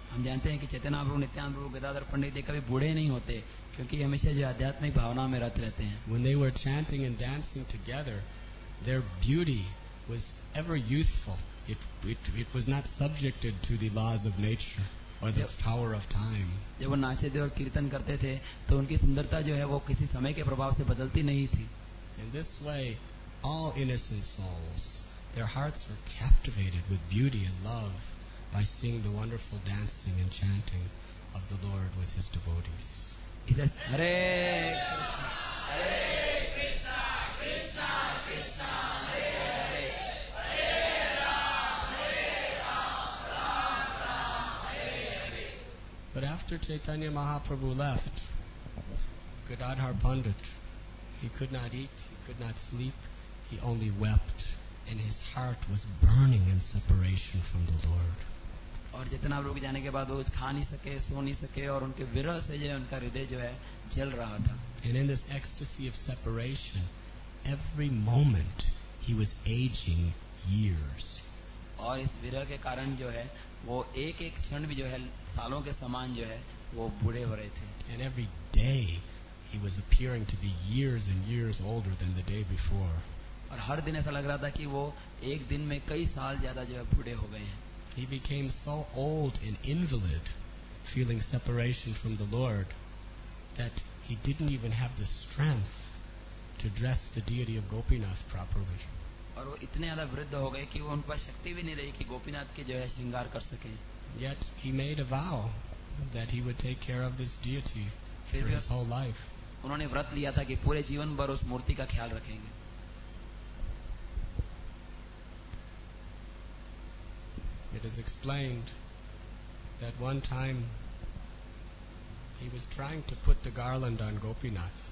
हम जानते हैं कि चैतन्य महाप्रभु, नित्यानंद प्रभु, गदाधर पंडित ये कभी बूढ़े नहीं होते, क्योंकि हमेशा जो आध्यात्मिक भावना में रत रहते हैं. When they were chanting and dancing together, their beauty was ever youthful. It, it, it was not subjected to the laws of nature or the power of time. जब वो नाचते थे और कीर्तन करते थे तो उनकी सुंदरता जो है वो किसी समय के प्रभाव से बदलती नहीं थी. In this way, all innocent souls, their hearts were captivated with beauty and love by seeing the wonderful dancing and chanting of the Lord with His devotees. इसे हरे कृष्णा हरे कृष्णा कृष्णा कृष्णा हरे हरे हरे राम हरे Ram Ram Ram Hare Hare. But after Chaitanya Mahaprabhu left, Gadadhar Pandit, he could not eat, he could not sleep, he only wept, and his heart was burning in separation from the Lord. और चैतन्य महाप्रभु के जाने के बाद वो खा नहीं सके, सो नहीं सके, और उनके विरह से जो है उनका हृदय जो है जल रहा था. And in this ecstasy of separation, every moment he was aging years. और इस विरह के कारण जो है वो एक एक क्षण भी जो है सालों के समान जो है वो बूढ़े हो रहे थे. And every day he was appearing to be years and years older than the day before. और हर दिन ऐसा लग रहा था कि वो एक दिन में कई साल ज्यादा जो है बूढ़े हो गए हैं. He became so old and invalid, feeling separation from the Lord, that he didn't even have the strength to dress the deity of Gopinath properly. और वो इतने ज्यादा वृद्ध हो गए कि वो उनके पास शक्ति भी नहीं रही कि गोपीनाथ के जो है श्रृंगार कर सके. Yet he made a vow that he would take care of this deity for his whole life. उन्होंने व्रत लिया था कि पूरे जीवन भर उस मूर्ति का ख्याल रखेंगे. It is explained that one time he was trying to put the garland on Gopinath,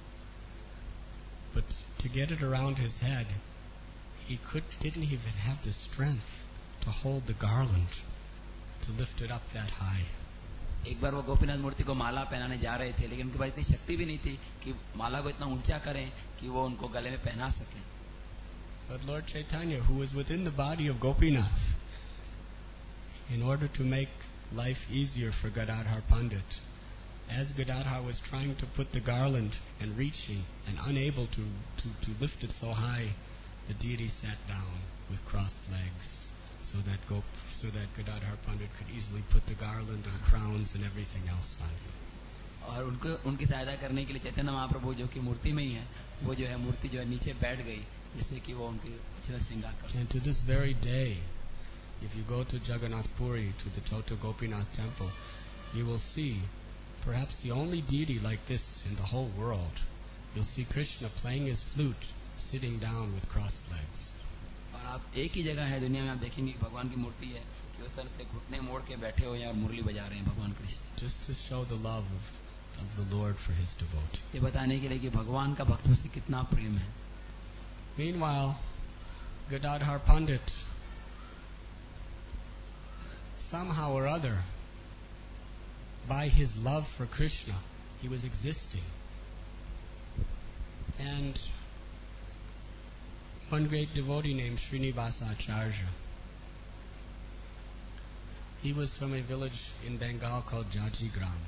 but to get it around his head, he could, didn't even have the strength to hold the garland, to lift it up that high. एक बार वो गोपीनाथ मूर्ति को माला पहनाने जा रहे थे, लेकिन उनके पास इतनी शक्ति भी नहीं थी कि माला को इतना ऊंचा करें कि वो उनको गले में पहना सके. But Lord Chaitanya, who was within the body of Gopinath, in order to make life easier for Gadadhar Pandit, as Gadadhar was trying to put the garland and reaching and unable to, to, to lift it so high, the deity sat down with crossed legs so that Gop, so that Gadadhar Pandit could easily put the garland and crowns and everything else on him. और उनको उनकी सहायता करने के लिए चैतन्य महाप्रभु जो कि मूर्ति में ही है, वो जो है मूर्ति जो है नीचे बैठ गई, जिससे कि वो उनके अच्छे श्रृंगार कर सके. And to this very day, if you go to Jagannath Puri, to the Tota Gopinath temple, you will see perhaps the only deity like this in the whole world. You'll see Krishna playing his flute, sitting down with crossed legs. और आप एक ही जगह है दुनिया में आप देखेंगे कि भगवान की मूर्ति है कि उस तरह से घुटने मोड़ के बैठे हुए हैं और मुरली बजा रहे हैं भगवान Krishna. Just to show the love of, of the Lord for his devotee. ये बताने के लिए कि भगवान का भक्तों से कितना प्रेम है. Meanwhile, Gadadhar Pandit, somehow or other, by his love for Krishna, he was existing. And one great devotee named Srinivasa Acharya, he was from a village in Bengal called Jajigram.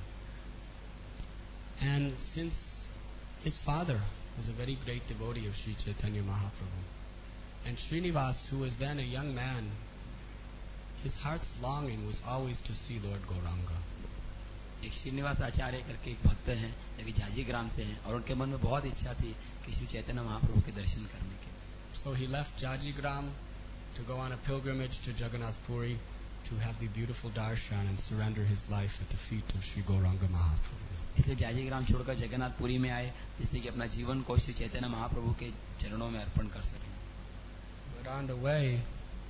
And since his father was a very great devotee of Sri Chaitanya Mahaprabhu, and Srinivas, who was then a young man, his heart's longing was always to see Lord Gauranga. एक श्रीनिवास आचार्य करके एक भक्त हैं जो कि झाजी ग्राम से हैं, और उनके मन में बहुत इच्छा थी कि श्री चैतन्य महाप्रभु के दर्शन करने के. So he left Jajigram to go on a pilgrimage to Jagannath Puri to have the beautiful darshan and surrender his life at the feet of Sri Gauranga Mahaprabhu. इसलिए झाजी ग्राम छोड़कर जगन्नाथपुरी में आए, जिससे कि अपना जीवन को श्री चैतन्य महाप्रभु के चरणों में अर्पण कर सकें. But on the way,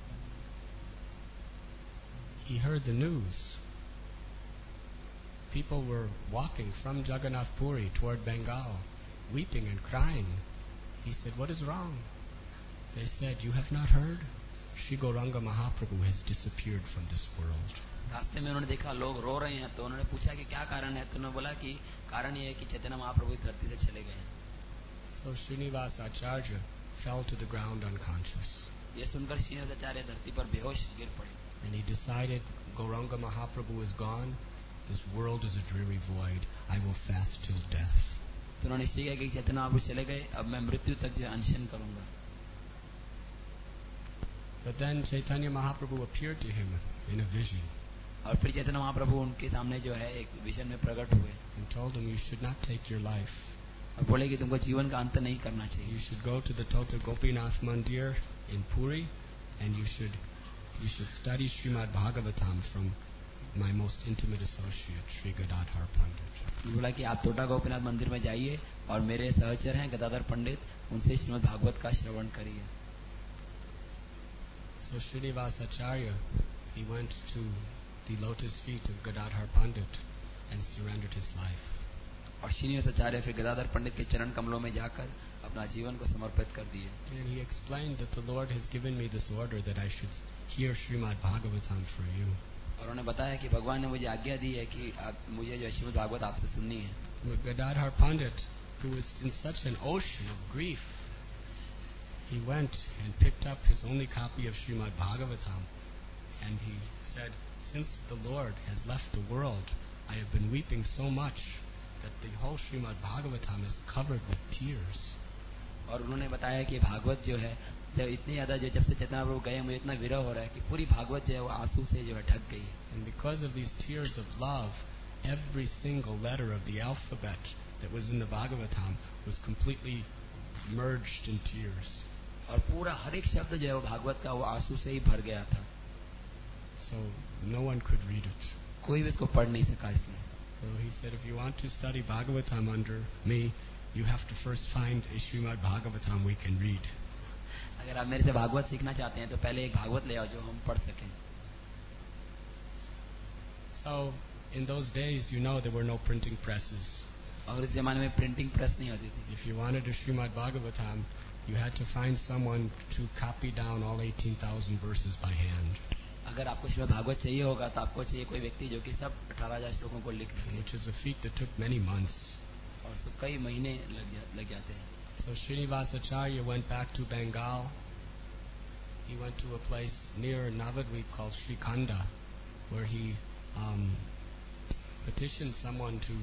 he heard the news. People were walking from Jagannath Puri toward Bengal, weeping and crying. He said, "What is wrong?" They said, "You have not heard? Sri Gauranga Mahaprabhu has disappeared from this world." रास्ते में उन्होंने देखा लोग रो रहे हैं, तो उन्होंने पूछा कि क्या कारण है, तो उन्होंने बोला कि कारण ये है कि चैतन्य महाप्रभु धरती से चले गए हैं. So Srinivasa Acharya fell to the ground unconscious. ये सुनकर श्रीनिवास आचार्य धरती पर बेहोश गिर पड़े. And he decided Gauranga Mahaprabhu is gone, this world is a dreary void. I will fast till death. तो उन्होंने निश्चय किया कि चैतन्य महाप्रभु चले गए, अब मैं मृत्यु तक जो अनशन करूंगा. But then Chaitanya Mahaprabhu appeared to him in a vision. और फिर चैतन्य महाप्रभु उनके सामने जो है एक विजन में प्रकट हुए. And told him, you should not take your life. और बोले कि तुमको जीवन का अंत नहीं करना चाहिए. You should go to the Tota Gopinath Mandir in Puri, and you should you should study Srimad Bhagavatam from my most intimate associate, Sri Gadadhar Pandit. बोला कि आप टोटा गोपीनाथ मंदिर में जाइए और मेरे सहचर हैं गदाधर पंडित, उनसे श्रीमद् भागवत का श्रवण करिए. So Srinivas Acharya, he went to the lotus feet of Gadadhar Pandit and surrendered his life. और श्रीनिवास आचार्य फिर गदाधर पंडित के चरण कमलों में जाकर अपना जीवन को समर्पित कर दिए. And he explained that the Lord has given me this order that I should hear Srimad Bhagavatam for you. और उन्होंने बताया कि भगवान ने मुझे आज्ञा दी है कि आप मुझे जो श्रीमद् भागवत आपसे सुननी है. But Gadadhar Pandit, who was in such an ocean of grief, he went and picked up his only copy of Srimad Bhagavatam, and he said, since the Lord has left the world, I have been weeping so much that the whole Srimad Bhagavatam is covered with tears. और उन्होंने बताया कि भागवत जो है जब इतनी ज्यादा जो जब से चैतन्य प्रभु गए मुझे इतना विरह हो रहा है कि पूरी भागवत जो है वो आंसू से जो है ढक गई है. And because of these tears of love, every single letter of the alphabet that was in the Bhagavatam was completely merged in tears. और पूरा हर एक शब्द जो है वो भागवत का वो आंसू से ही भर गया था. So no one could read it. कोई भी इसको पढ़ नहीं सका. इसलिए So he said, if you want to study Bhagavatam under me, you have to first find a Srimad Bhagavatam we can read. अगर आप मेरे से भागवत सीखना चाहते हैं तो पहले एक भागवत ले आओ जो हम पढ़ सकें. So in those days, you know, there were no printing presses. और इस जमाने में प्रिंटिंग प्रेस नहीं होती थी. If you wanted a Srimad Bhagavatam, you had to find someone to copy down all eighteen thousand verses by hand. अगर आपको श्रीमद् भागवत चाहिए होगा तो आपको चाहिए कोई व्यक्ति जो कि सब अठारह हजार श्लोकों को लिख सके. Which is a feat that took many months. और सब कई महीने लग जा, लग जाते हैं. So Srinivas Acharya went back to Bengal. He went to a place near Navadvip called Srikhanda, where he um, petitioned someone to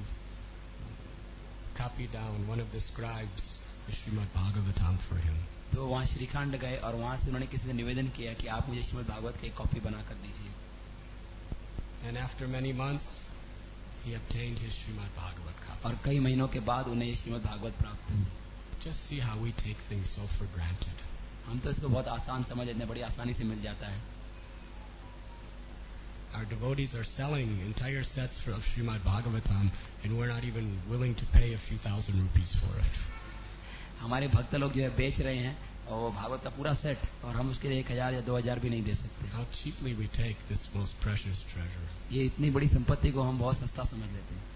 copy down, one of the scribes, the Srimad Bhagavatam for him. तो वहाँ श्रीखंड गए और वहाँ से उन्होंने किसी से निवेदन किया कि आप मुझे श्रीमद् भागवत की एक कॉपी बना कर दीजिए. And after many months, he obtained his Srimad Bhagavat copy. और कई महीनों के बाद उन्हें ये श्रीमद् भागवत प्राप्त हुई. Just see how we take things so for granted. हम तो इसको बहुत आसान समझ लेते हैं, बड़ी आसानी से मिल जाता है. Our devotees are selling entire sets for, of Srimad Bhagavatam, and we're not even willing to pay a few thousand rupees for it. हमारे भक्त लोग जो है बेच रहे हैं और वो भागवत का पूरा सेट, और हम उसके लिए एक हजार या दो हजार भी नहीं दे सकते. How cheaply we take this most precious treasure. ये इतनी बड़ी संपत्ति को हम बहुत सस्ता समझ लेते हैं.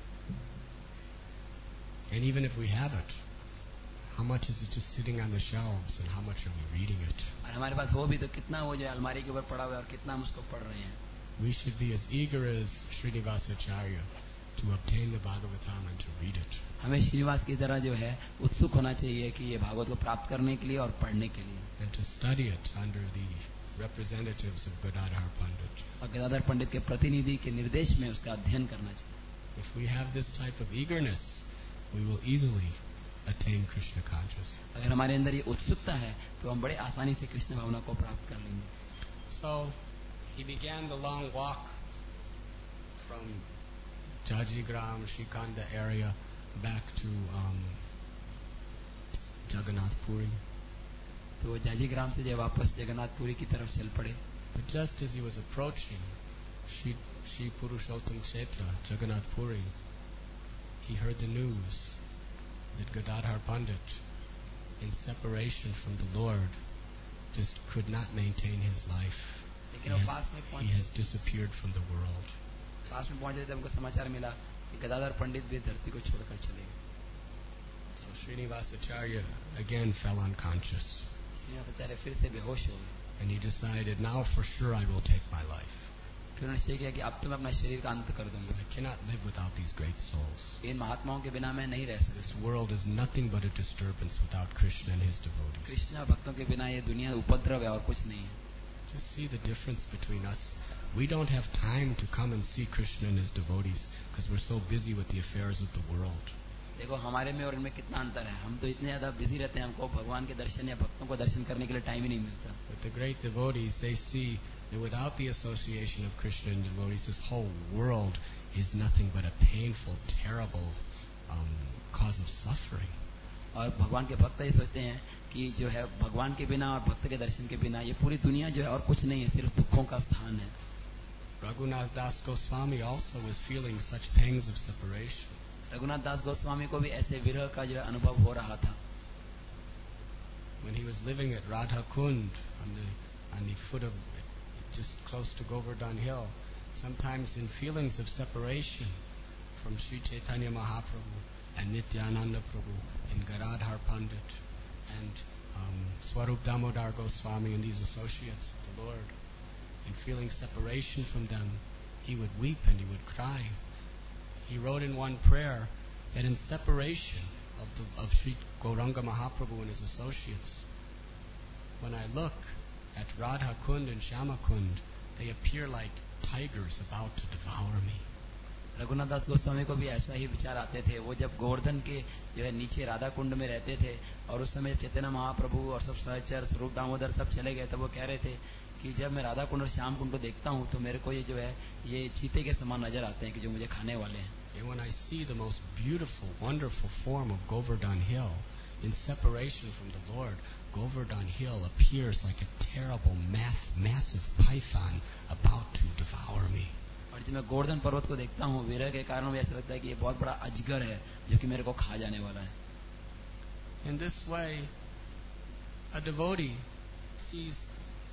And even if we have it, how much is it just sitting on the shelves, and how much are we reading it? और हमारे पास हो भी तो कितना वो जो अलमारी के ऊपर पड़ा हुआ है और कितना हम उसको पढ़ रहे हैं. We should be as eager as Srinivasa Acharya to obtain the Bhagavatam and to read it. हमें श्रीनिवास की तरह जो है उत्सुक होना चाहिए कि ये भागवत को प्राप्त करने के लिए और पढ़ने के लिए. And to study it under the representatives of Gadadhar Pandit. और गदाधर पंडित के प्रतिनिधि के निर्देश में उसका अध्ययन करना चाहिए. If we have this type of eagerness, we will easily attain Krishna consciousness. अगर हमारे अंदर ये उत्सुकता है तो हम बड़े आसानी से कृष्ण भावना को प्राप्त कर लेंगे. So he began the long walk from Jajigram, Srikhanda area back to um, Jagannath Puri. तो वो जाजीग्राम से जो वापस जगन्नाथपुरी की तरफ चल पड़े. But just as he was approaching Shri, Shri Purushottam Kshetra, Jagannath Puri, he heard the news that Gadadhar Pandit, in separation from the Lord, just could not maintain his life. He has, he has disappeared from the world. पास में पहुंचे थे, हमको समाचार मिला कि गदाधर पंडित भी धरती को छोड़कर चले गए. So Srinivasa Acharya again fell unconscious. Srinivas आचार्य फिर से बेहोश हो गए. And he decided, now for sure I will take my life. फिर उन्होंने निश्चय किया कि अब तो मैं अपना शरीर का अंत कर दूंगा. I cannot live without these great souls. इन महात्माओं के बिना मैं नहीं रह सकता. This world is nothing but a disturbance without Krishna and his devotees. Krishna भक्तों के बिना ये दुनिया उपद्रव है और कुछ नहीं है. Just see the difference between us We don't have time to come and see Krishna and his devotees because we're so busy with the affairs of the world. देखो हमारे में और इनमें कितना अंतर है. हम तो इतने ज्यादा बिजी रहते हैं, हमको भगवान के दर्शन या भक्तों को दर्शन करने के लिए टाइम ही नहीं मिलता. But the great devotees, they see that without the association of Krishna and devotees, this whole world is nothing but a painful, terrible um, cause of suffering. और भगवान के भक्त ये सोचते हैं कि जो है भगवान के बिना और भक्त के दर्शन के बिना ये पूरी दुनिया जो है और कुछ नहीं है, सिर्फ दुखों का स्थान है. Raghunath Das Goswami also was feeling such pangs of separation. Raghunath दास गोस्वामी को भी ऐसे विरह का जो है अनुभव हो रहा था. When he was living at Radha Kund on the on the foot of just close to Govardhan Hill, sometimes in feelings of separation from Sri Chaitanya Mahaprabhu and Nityananda Prabhu and Gadadhar Pandit and um, Swarup Damodar Goswami and these associates of the Lord, in feeling separation from them, he would weep and he would cry. He wrote in one prayer that in separation of, the, of Sri Gauranga Mahaprabhu and his associates, when I look at Radha Kund and Shama Kund, they appear like tigers about to devour me. Raghunath दास गोस्वामी को भी ऐसा ही विचार आते थे. वो जब गोवर्धन के जो है नीचे राधा कुंड में रहते थे और उस समय चैतन्य महाप्रभु और सब सहचर स्वरूप दामोदर सब चले गए, तब वो कह रहे थे कि जब मैं राधा कुंड और श्याम कुंड को देखता हूँ तो मेरे को ये जो है ये चीते के समान नजर आते हैं कि जो मुझे खाने वाले हैं. And when I see the most beautiful, wonderful form of Govardhan Hill in separation from the Lord, Govardhan Hill appears like a terrible, mass, massive python about to devour me. और जब मैं गोवर्धन पर्वत को देखता हूँ विरह के कारण मुझे ऐसा लगता है कि ये बहुत बड़ा अजगर है जो कि मेरे को खा जाने वाला है. In this way, a devotee sees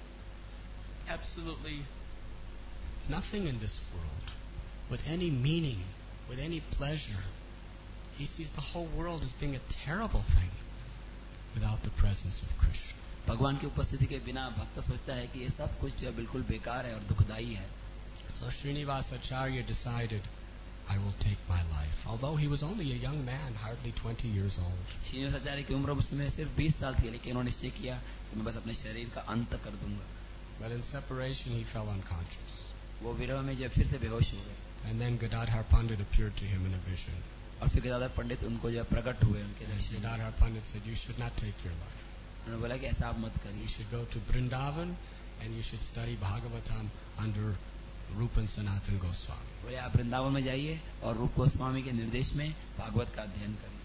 absolutely nothing in this world with any meaning, with any pleasure. He sees the whole world as being a terrible thing without the presence of Krishna. भगवान की उपस्थिति के बिना भक्त सोचता है कि ये सब कुछ जो है बिल्कुल बेकार है और दुखदायी है. So Srinivas Acharya decided, I will take my life. Although he was only a young man, hardly twenty years old. Srinivas आचार्य की उम्र उस समय सिर्फ बीस साल थी, लेकिन उन्होंने निश्चय किया कि मैं बस अपने शरीर का अंत कर दूंगा. But in separation he fell unconscious. वो विरह में जो फिर से बेहोश हो गए. And then Gadadhar Pandit appeared to him in a vision. और फिर गदाधर पंडित उनको जो प्रकट हुए उनके दर्शन. Gadadhar Pandit said, you should not take your life. उन्होंने बोला कि ऐसा आप मत करिए. You should go to Vrindavan and you should study Bhagavatam under Rupa and Sanatana Goswami. बोले आप वृंदावन में जाइए और रूप गोस्वामी के निर्देश में भागवत का अध्ययन करिए.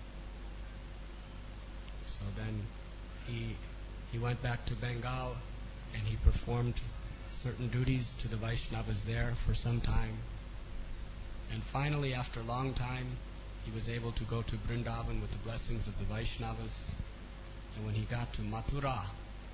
So then he he went back to Bengal and he performed certain duties to the Vaishnavas there for some time. And finally, after a long time, he was able to go to Vrindavan with the blessings of the Vaishnavas. And when he got to Mathura,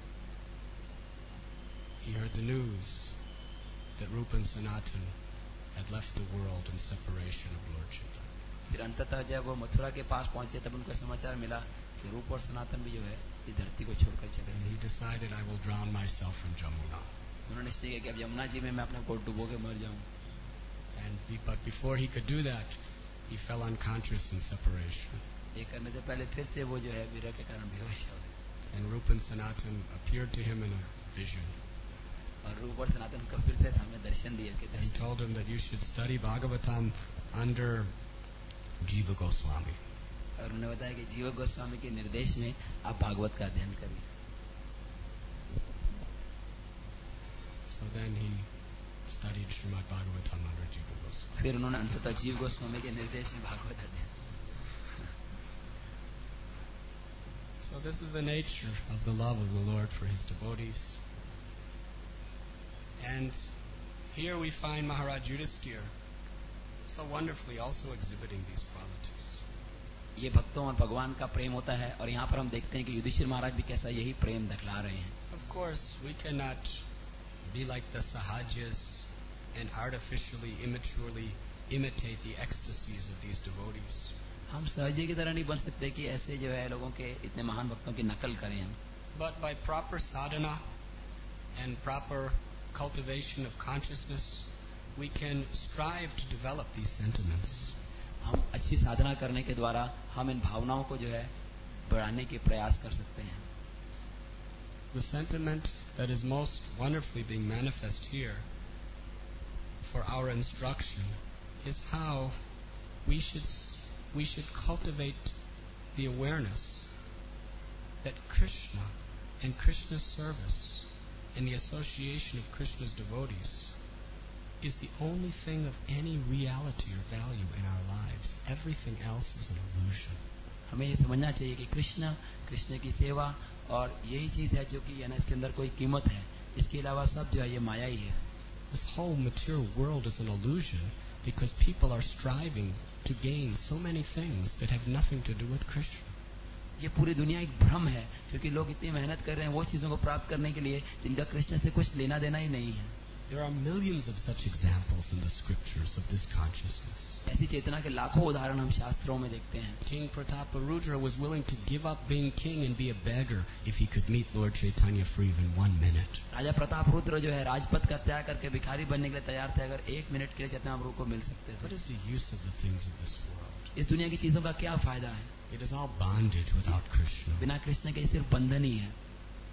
he heard the news that Rupa and Sanatan had left the world in separation of Lord Chaitanya. फिर अंततः जब वो मथुरा के पास पहुंचे तब उनको समाचार मिला कि रूप और सनातन भी जो है इस धरती को छोड़कर चले And गए. he decided, I will drown myself in Jamuna. उन्होंने निश्चय किया कि अब यमुना जी में मैं अपने को डुबो के मर जाऊं. And be, but before he could do that, he fell unconscious in separation. ये करने से पहले फिर से वो जो है विरह के कारण बेहोश हो गए. And Rupa and Sanatan appeared to him in a vision. और रूप और सनातन को फिर से हमें दर्शन दिए कि And Darshan told him that you should study Bhagavatam under Jiva Goswami. और उन्होंने बताया कि जीव गोस्वामी के निर्देश में आप भागवत का अध्ययन करिए. So then he studied Srimad Bhagavatam under Jiva Goswami. फिर उन्होंने अंततः जीव गोस्वामी के निर्देश में भागवत अध्ययन. So this is the nature of the love of the Lord for His devotees. And here we find Maharaj Yudhisthira so wonderfully also exhibiting these qualities. ये भक्तों और भगवान का प्रेम होता है और यहाँ पर हम देखते हैं कि युधिष्ठिर महाराज भी कैसा यही प्रेम दिखला रहे हैं. Of course, we cannot be like the Sahajas and artificially, immaturely imitate the ecstasies of these devotees. हम सहजे की तरह नहीं बन सकते कि ऐसे जो है लोगों के इतने महान भक्तों की नकल करें हम. But by proper sadhana and proper cultivation of consciousness, we can strive to develop these sentiments. हम अच्छी साधना करने के द्वारा हम इन भावनाओं को जो है बढ़ाने के प्रयास कर सकते हैं. The sentiment that is most wonderfully being manifest here for our instruction is how we should we should cultivate the awareness that Krishna and Krishna's service and the association of Krishna's devotees is the only thing of any reality or value in our lives. Everything else is an illusion. हमें ये समझना चाहिए कि कृष्ण कृष्ण की सेवा और यही चीज है जो कि है ना इसके अंदर कोई कीमत है. इसके अलावा सब जो है ये माया ही है. This whole material world is an illusion because people are striving to gain so many things that have nothing to do with Krishna. ये पूरी दुनिया एक भ्रम है क्योंकि लोग इतनी मेहनत कर रहे हैं वो चीजों को प्राप्त करने के लिए जिनका कृष्ण से कुछ लेना देना ही नहीं है. There are millions of such examples in the scriptures of this consciousness. ऐसी चेतना के लाखों उदाहरण हम शास्त्रों में देखते हैं. King Prataparudra was willing to give up being king and be a beggar if he could meet Lord Chaitanya for even one minute. राजा प्रतापरुद्र जो है राजपद का त्याग करके भिखारी बनने के लिए तैयार थे अगर एक मिनट के लिए चैतन्य महाप्रभु को मिल सकते थे. What is the use of the things of this world? इस दुनिया की चीजों का क्या फायदा है? It is all bondage without Krishna. बिना कृष्ण के सिर्फ बंधन ही है.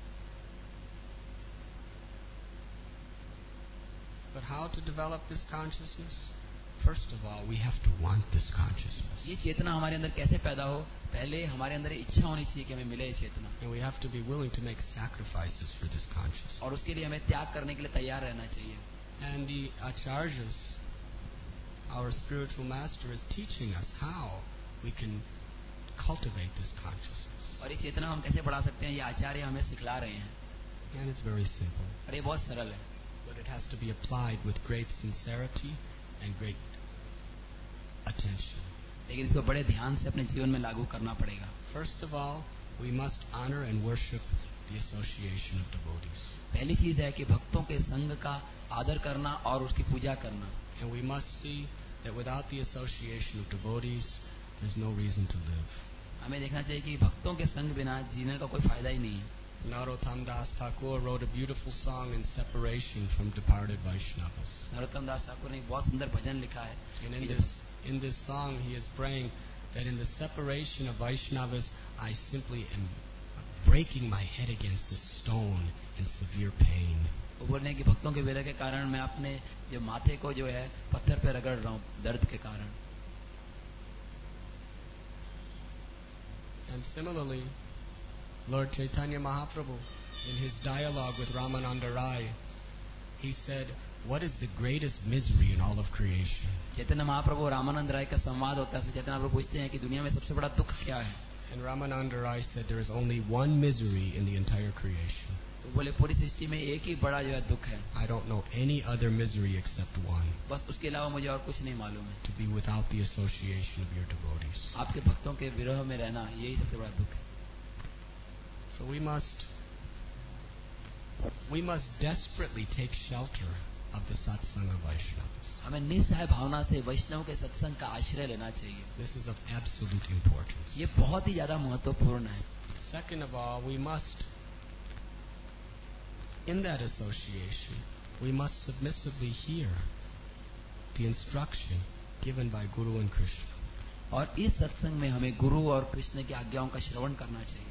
But how to develop this consciousness? First of all, we have to want this consciousness. ये चेतना हमारे अंदर कैसे पैदा हो? पहले हमारे अंदर इच्छा होनी चाहिए कि हमें मिले ये चेतना. And we have to be willing to make sacrifices for this consciousness. और उसके लिए हमें त्याग करने के लिए तैयार रहना चाहिए. And the acharyas, our spiritual master, is teaching us how we can cultivate this consciousness. और ये चेतना हम कैसे बढ़ा सकते हैं ये आचार्य हमें सिखला रहे हैं. And it's very simple. और ये बहुत सरल है. But it has to be applied with great sincerity and great attention. लेकिन इसको बड़े ध्यान से अपने जीवन में लागू करना पड़ेगा. First of all, we must honor and worship the association of devotees. पहली चीज है कि भक्तों के संग का आदर करना और उसकी पूजा करना. And we must see that without the association of devotees, there's no reason to live. हमें देखना चाहिए कि भक्तों के संग बिना जीने का कोई फायदा ही नहीं है. Narottam Das Thakur wrote a beautiful song in separation from departed Vaishnavas. Narottam दास ठाकुर ने एक बहुत सुंदर भजन लिखा है. And in this in this song, he is praying that in the separation of Vaishnavas, I simply am breaking my head against a stone in severe pain. वो बोलने कि भक्तों के विरह के कारण मैं अपने जो माथे को जो है पत्थर पे रगड़ रहा हूँ दर्द के कारण. And similarly, Lord Chaitanya Mahaprabhu, in his dialogue with Ramananda Rai, he said, what is the greatest misery in all of creation? Chaitanya Mahaprabhu Ramanand राय का संवाद होता है उसमें चैतन्य महाप्रभु पूछते हैं कि दुनिया में सबसे बड़ा दुख क्या है. And Ramananda Rai said there is only one misery in the entire creation. वो बोले पूरी सृष्टि में एक ही बड़ा जो है दुख है. I don't know any other misery except one. बस उसके अलावा मुझे और कुछ नहीं मालूम है. To be without the association of your devotees. आपके भक्तों के विरह में रहना यही सबसे बड़ा दुख है. So we must we must desperately take shelter of the satsang of Vaishnavas. हमें निस्सहाय भावना से वैष्णव के सत्संग का आश्रय लेना चाहिए. This is of absolute importance. ये बहुत ही ज्यादा महत्वपूर्ण है. Second of all, we must, in that association, we must submissively hear the instruction given by Guru and Krishna. और इस सत्संग में हमें गुरु और कृष्ण की आज्ञाओं का श्रवण करना चाहिए.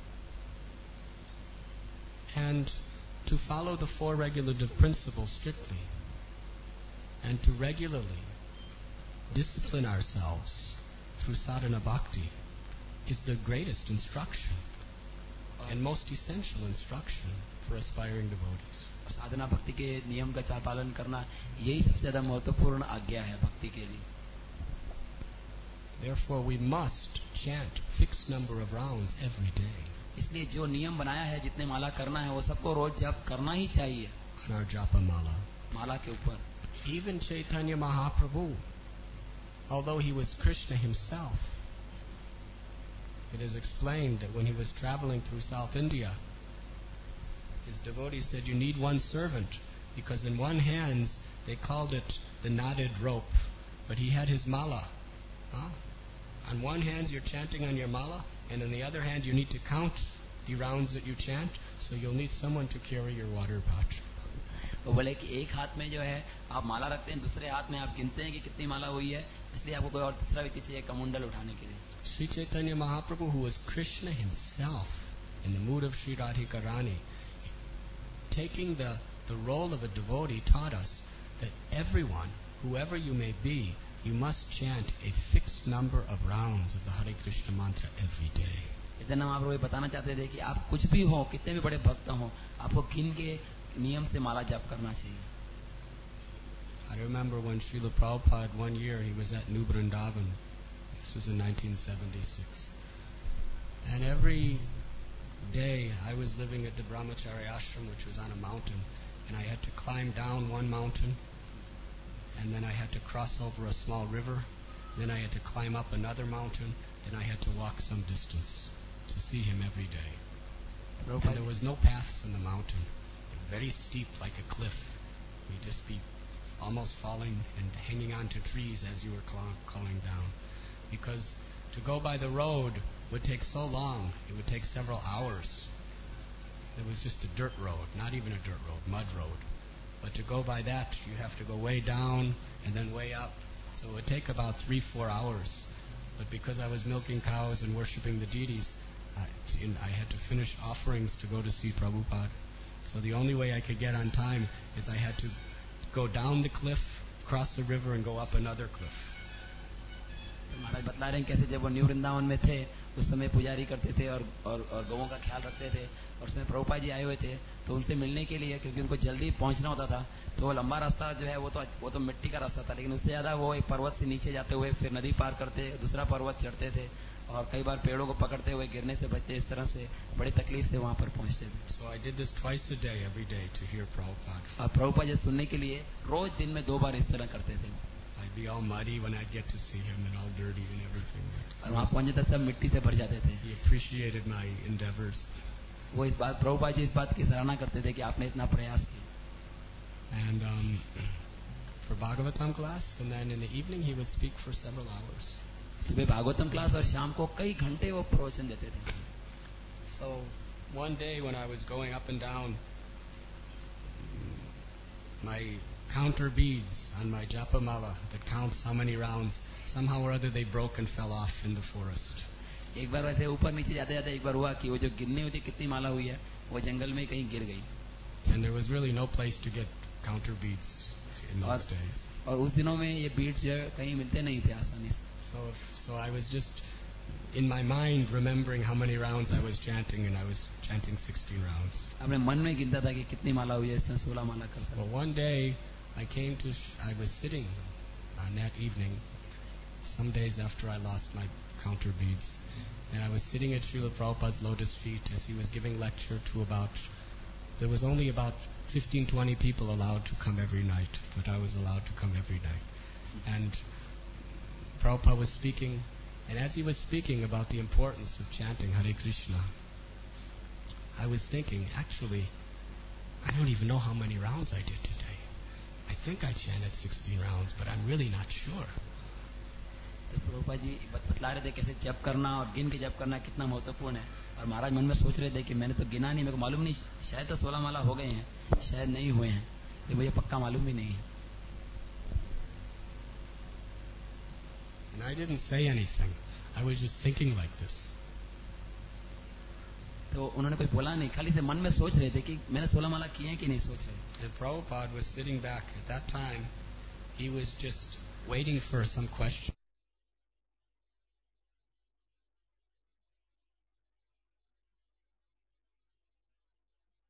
And to follow the four regulative principles strictly, and to regularly discipline ourselves through sadhana bhakti is the greatest instruction and most essential instruction for aspiring devotees. साधना भक्ति के नियम का चार पालन करना यही सबसे ज्यादा महत्वपूर्ण आज्ञा है भक्ति के लिए. Therefore, we must chant fixed number of rounds every day. इसलिए जो नियम बनाया है जितने माला करना है वो सबको रोज जप करना ही चाहिए. On our japa mala. माला के ऊपर. Even Chaitanya Mahaprabhu, although he was Krishna himself, it is explained that when he was traveling through South India, his devotees said, you need one servant, because in one hand they called it the knotted rope, but he had his mala. Huh? On one hand you're chanting on your mala, and on the other hand you need to count the rounds that you chant, so you'll need someone to carry your water pot. वो बोले कि एक हाथ में जो है आप माला रखते हैं, दूसरे हाथ में आप गिनते हैं कि कितनी माला हुई है, इसलिए आपको कोई और तीसरा व्यक्ति चाहिए कमंडल उठाने के लिए. Sri Chaitanya Mahaprabhu, who was Krishna himself in the mood of Sri Radhika Rani, taking the, the role of a devotee, taught us that everyone, whoever you may be, you must chant a fixed number of rounds of the Hare Krishna mantra every day. इधर हम आपको ये बताना चाहते थे कि आप कुछ भी हो, कितने भी बड़े भक्त हो, आपको गिन के नियम से माला जाप करना चाहिए. I remember when Srila Prabhupada, one year he was at New Vrindavan. This was in nineteen seventy-six. And every day I was living at the Brahmachari ashram, which was on a mountain, and I had to climb down one mountain, and then I had to cross over a small river, then I had to climb up another mountain, then I had to walk some distance to see him every day. And there was no paths in the mountain, very steep like a cliff. You'd just be almost falling and hanging on to trees as you were calling down. Because to go by the road would take so long, it would take several hours. It was just a dirt road, not even a dirt road, mud road. But to go by that, you have to go way down and then way up. So it would take about three, four hours. But because I was milking cows and worshipping the deities, I, I had to finish offerings to go to see Prabhupada. So the only way I could get on time is I had to go down the cliff, cross the river, and go up another cliff. महाराज बतला रहे हैं कैसे जब वो new Vrindavan में थे उस समय पुजारी करते थे और और, और गौओं का ख्याल रखते थे, और उसमें प्रभुपाद जी आए हुए थे तो उनसे मिलने के लिए, क्योंकि उनको जल्दी पहुंचना होता था, तो वो लंबा रास्ता जो है वो तो वो तो मिट्टी का रास्ता था, लेकिन उससे ज़्यादा वो एक पर्वत से नीचे जाते हुए फिर नदी पार करते, दूसरा पर्वत चढ़ते थे और कई बार पेड़ों को पकड़ते हुए गिरने से बचते, इस तरह से बड़ी तकलीफ से वहाँ पर पहुँचते थे. So I did this twice a day, every day, to hear Prabhupada. और प्रभुपाद जी सुनने के लिए रोज दिन में दो बार इस तरह करते थे. I'd be all muddy when I'd get to see him and all dirty and everything. और वहाँ पहुँचे तक सब मिट्टी से भर जाते थे. He appreciated my endeavors. वो इस बात प्रभुपाद जी इस बात की सराहना करते थे कि आपने इतना प्रयास किया. And um, for Bhagavatam class, and then in the evening he would speak for several hours. सुबह भागवतम क्लास और शाम को कई घंटे वो प्रवचन देते थे. So one day when I was going up and down, my counter beads on my japa mala that counts how many rounds, somehow or other they broke and fell off in the forest. एक बार वैसे ऊपर नीचे जाते जाते एक बार हुआ कि वो जो गिनने होती कितनी माला हुई है वो जंगल में कहीं गिर गई. And there was really no place to get counter beads in those और, days. और उस दिनों में ये बीड्स जो कहीं मिलते नहीं थे आसानी से. So, if, so I was just in my mind remembering how many rounds I was chanting, and I was chanting sixteen rounds. अपने मन में गिनता था कि कितनी माला हुई है, इस तरह सोलह माला करता. Well, one day I came to, I was sitting on that evening, some days after I lost my counter beads, and I was sitting at Srila Prabhupada's lotus feet as he was giving lecture to about, there was only about fifteen, twenty people allowed to come every night, but I was allowed to come every night. And Prabhupada was speaking, and as he was speaking about the importance of chanting Hare Krishna, I was thinking, actually, I don't even know how many rounds I did today. I think I chanted sixteen rounds, but I'm really not sure. तो प्रभुपाद जी बतला रहे थे कैसे जप करना और गिन के जप करना कितना महत्वपूर्ण है, और महाराज मन में सोच रहे थे कि मैंने तो गिना नहीं, मेरे को मालूम नहीं, शायद तो सोलह माला हो गए हैं, शायद नहीं हुए हैं, तो मुझे पक्का मालूम भी नहीं है. And I didn't say anything. I was just thinking like this. तो उन्होंने कोई बोला नहीं, खाली से मन में सोच रहे थे कि मैंने सोलह माला किए हैं कि नहीं सोच रहे. And Prabhupada was sitting back. At that time, he was just waiting for some question.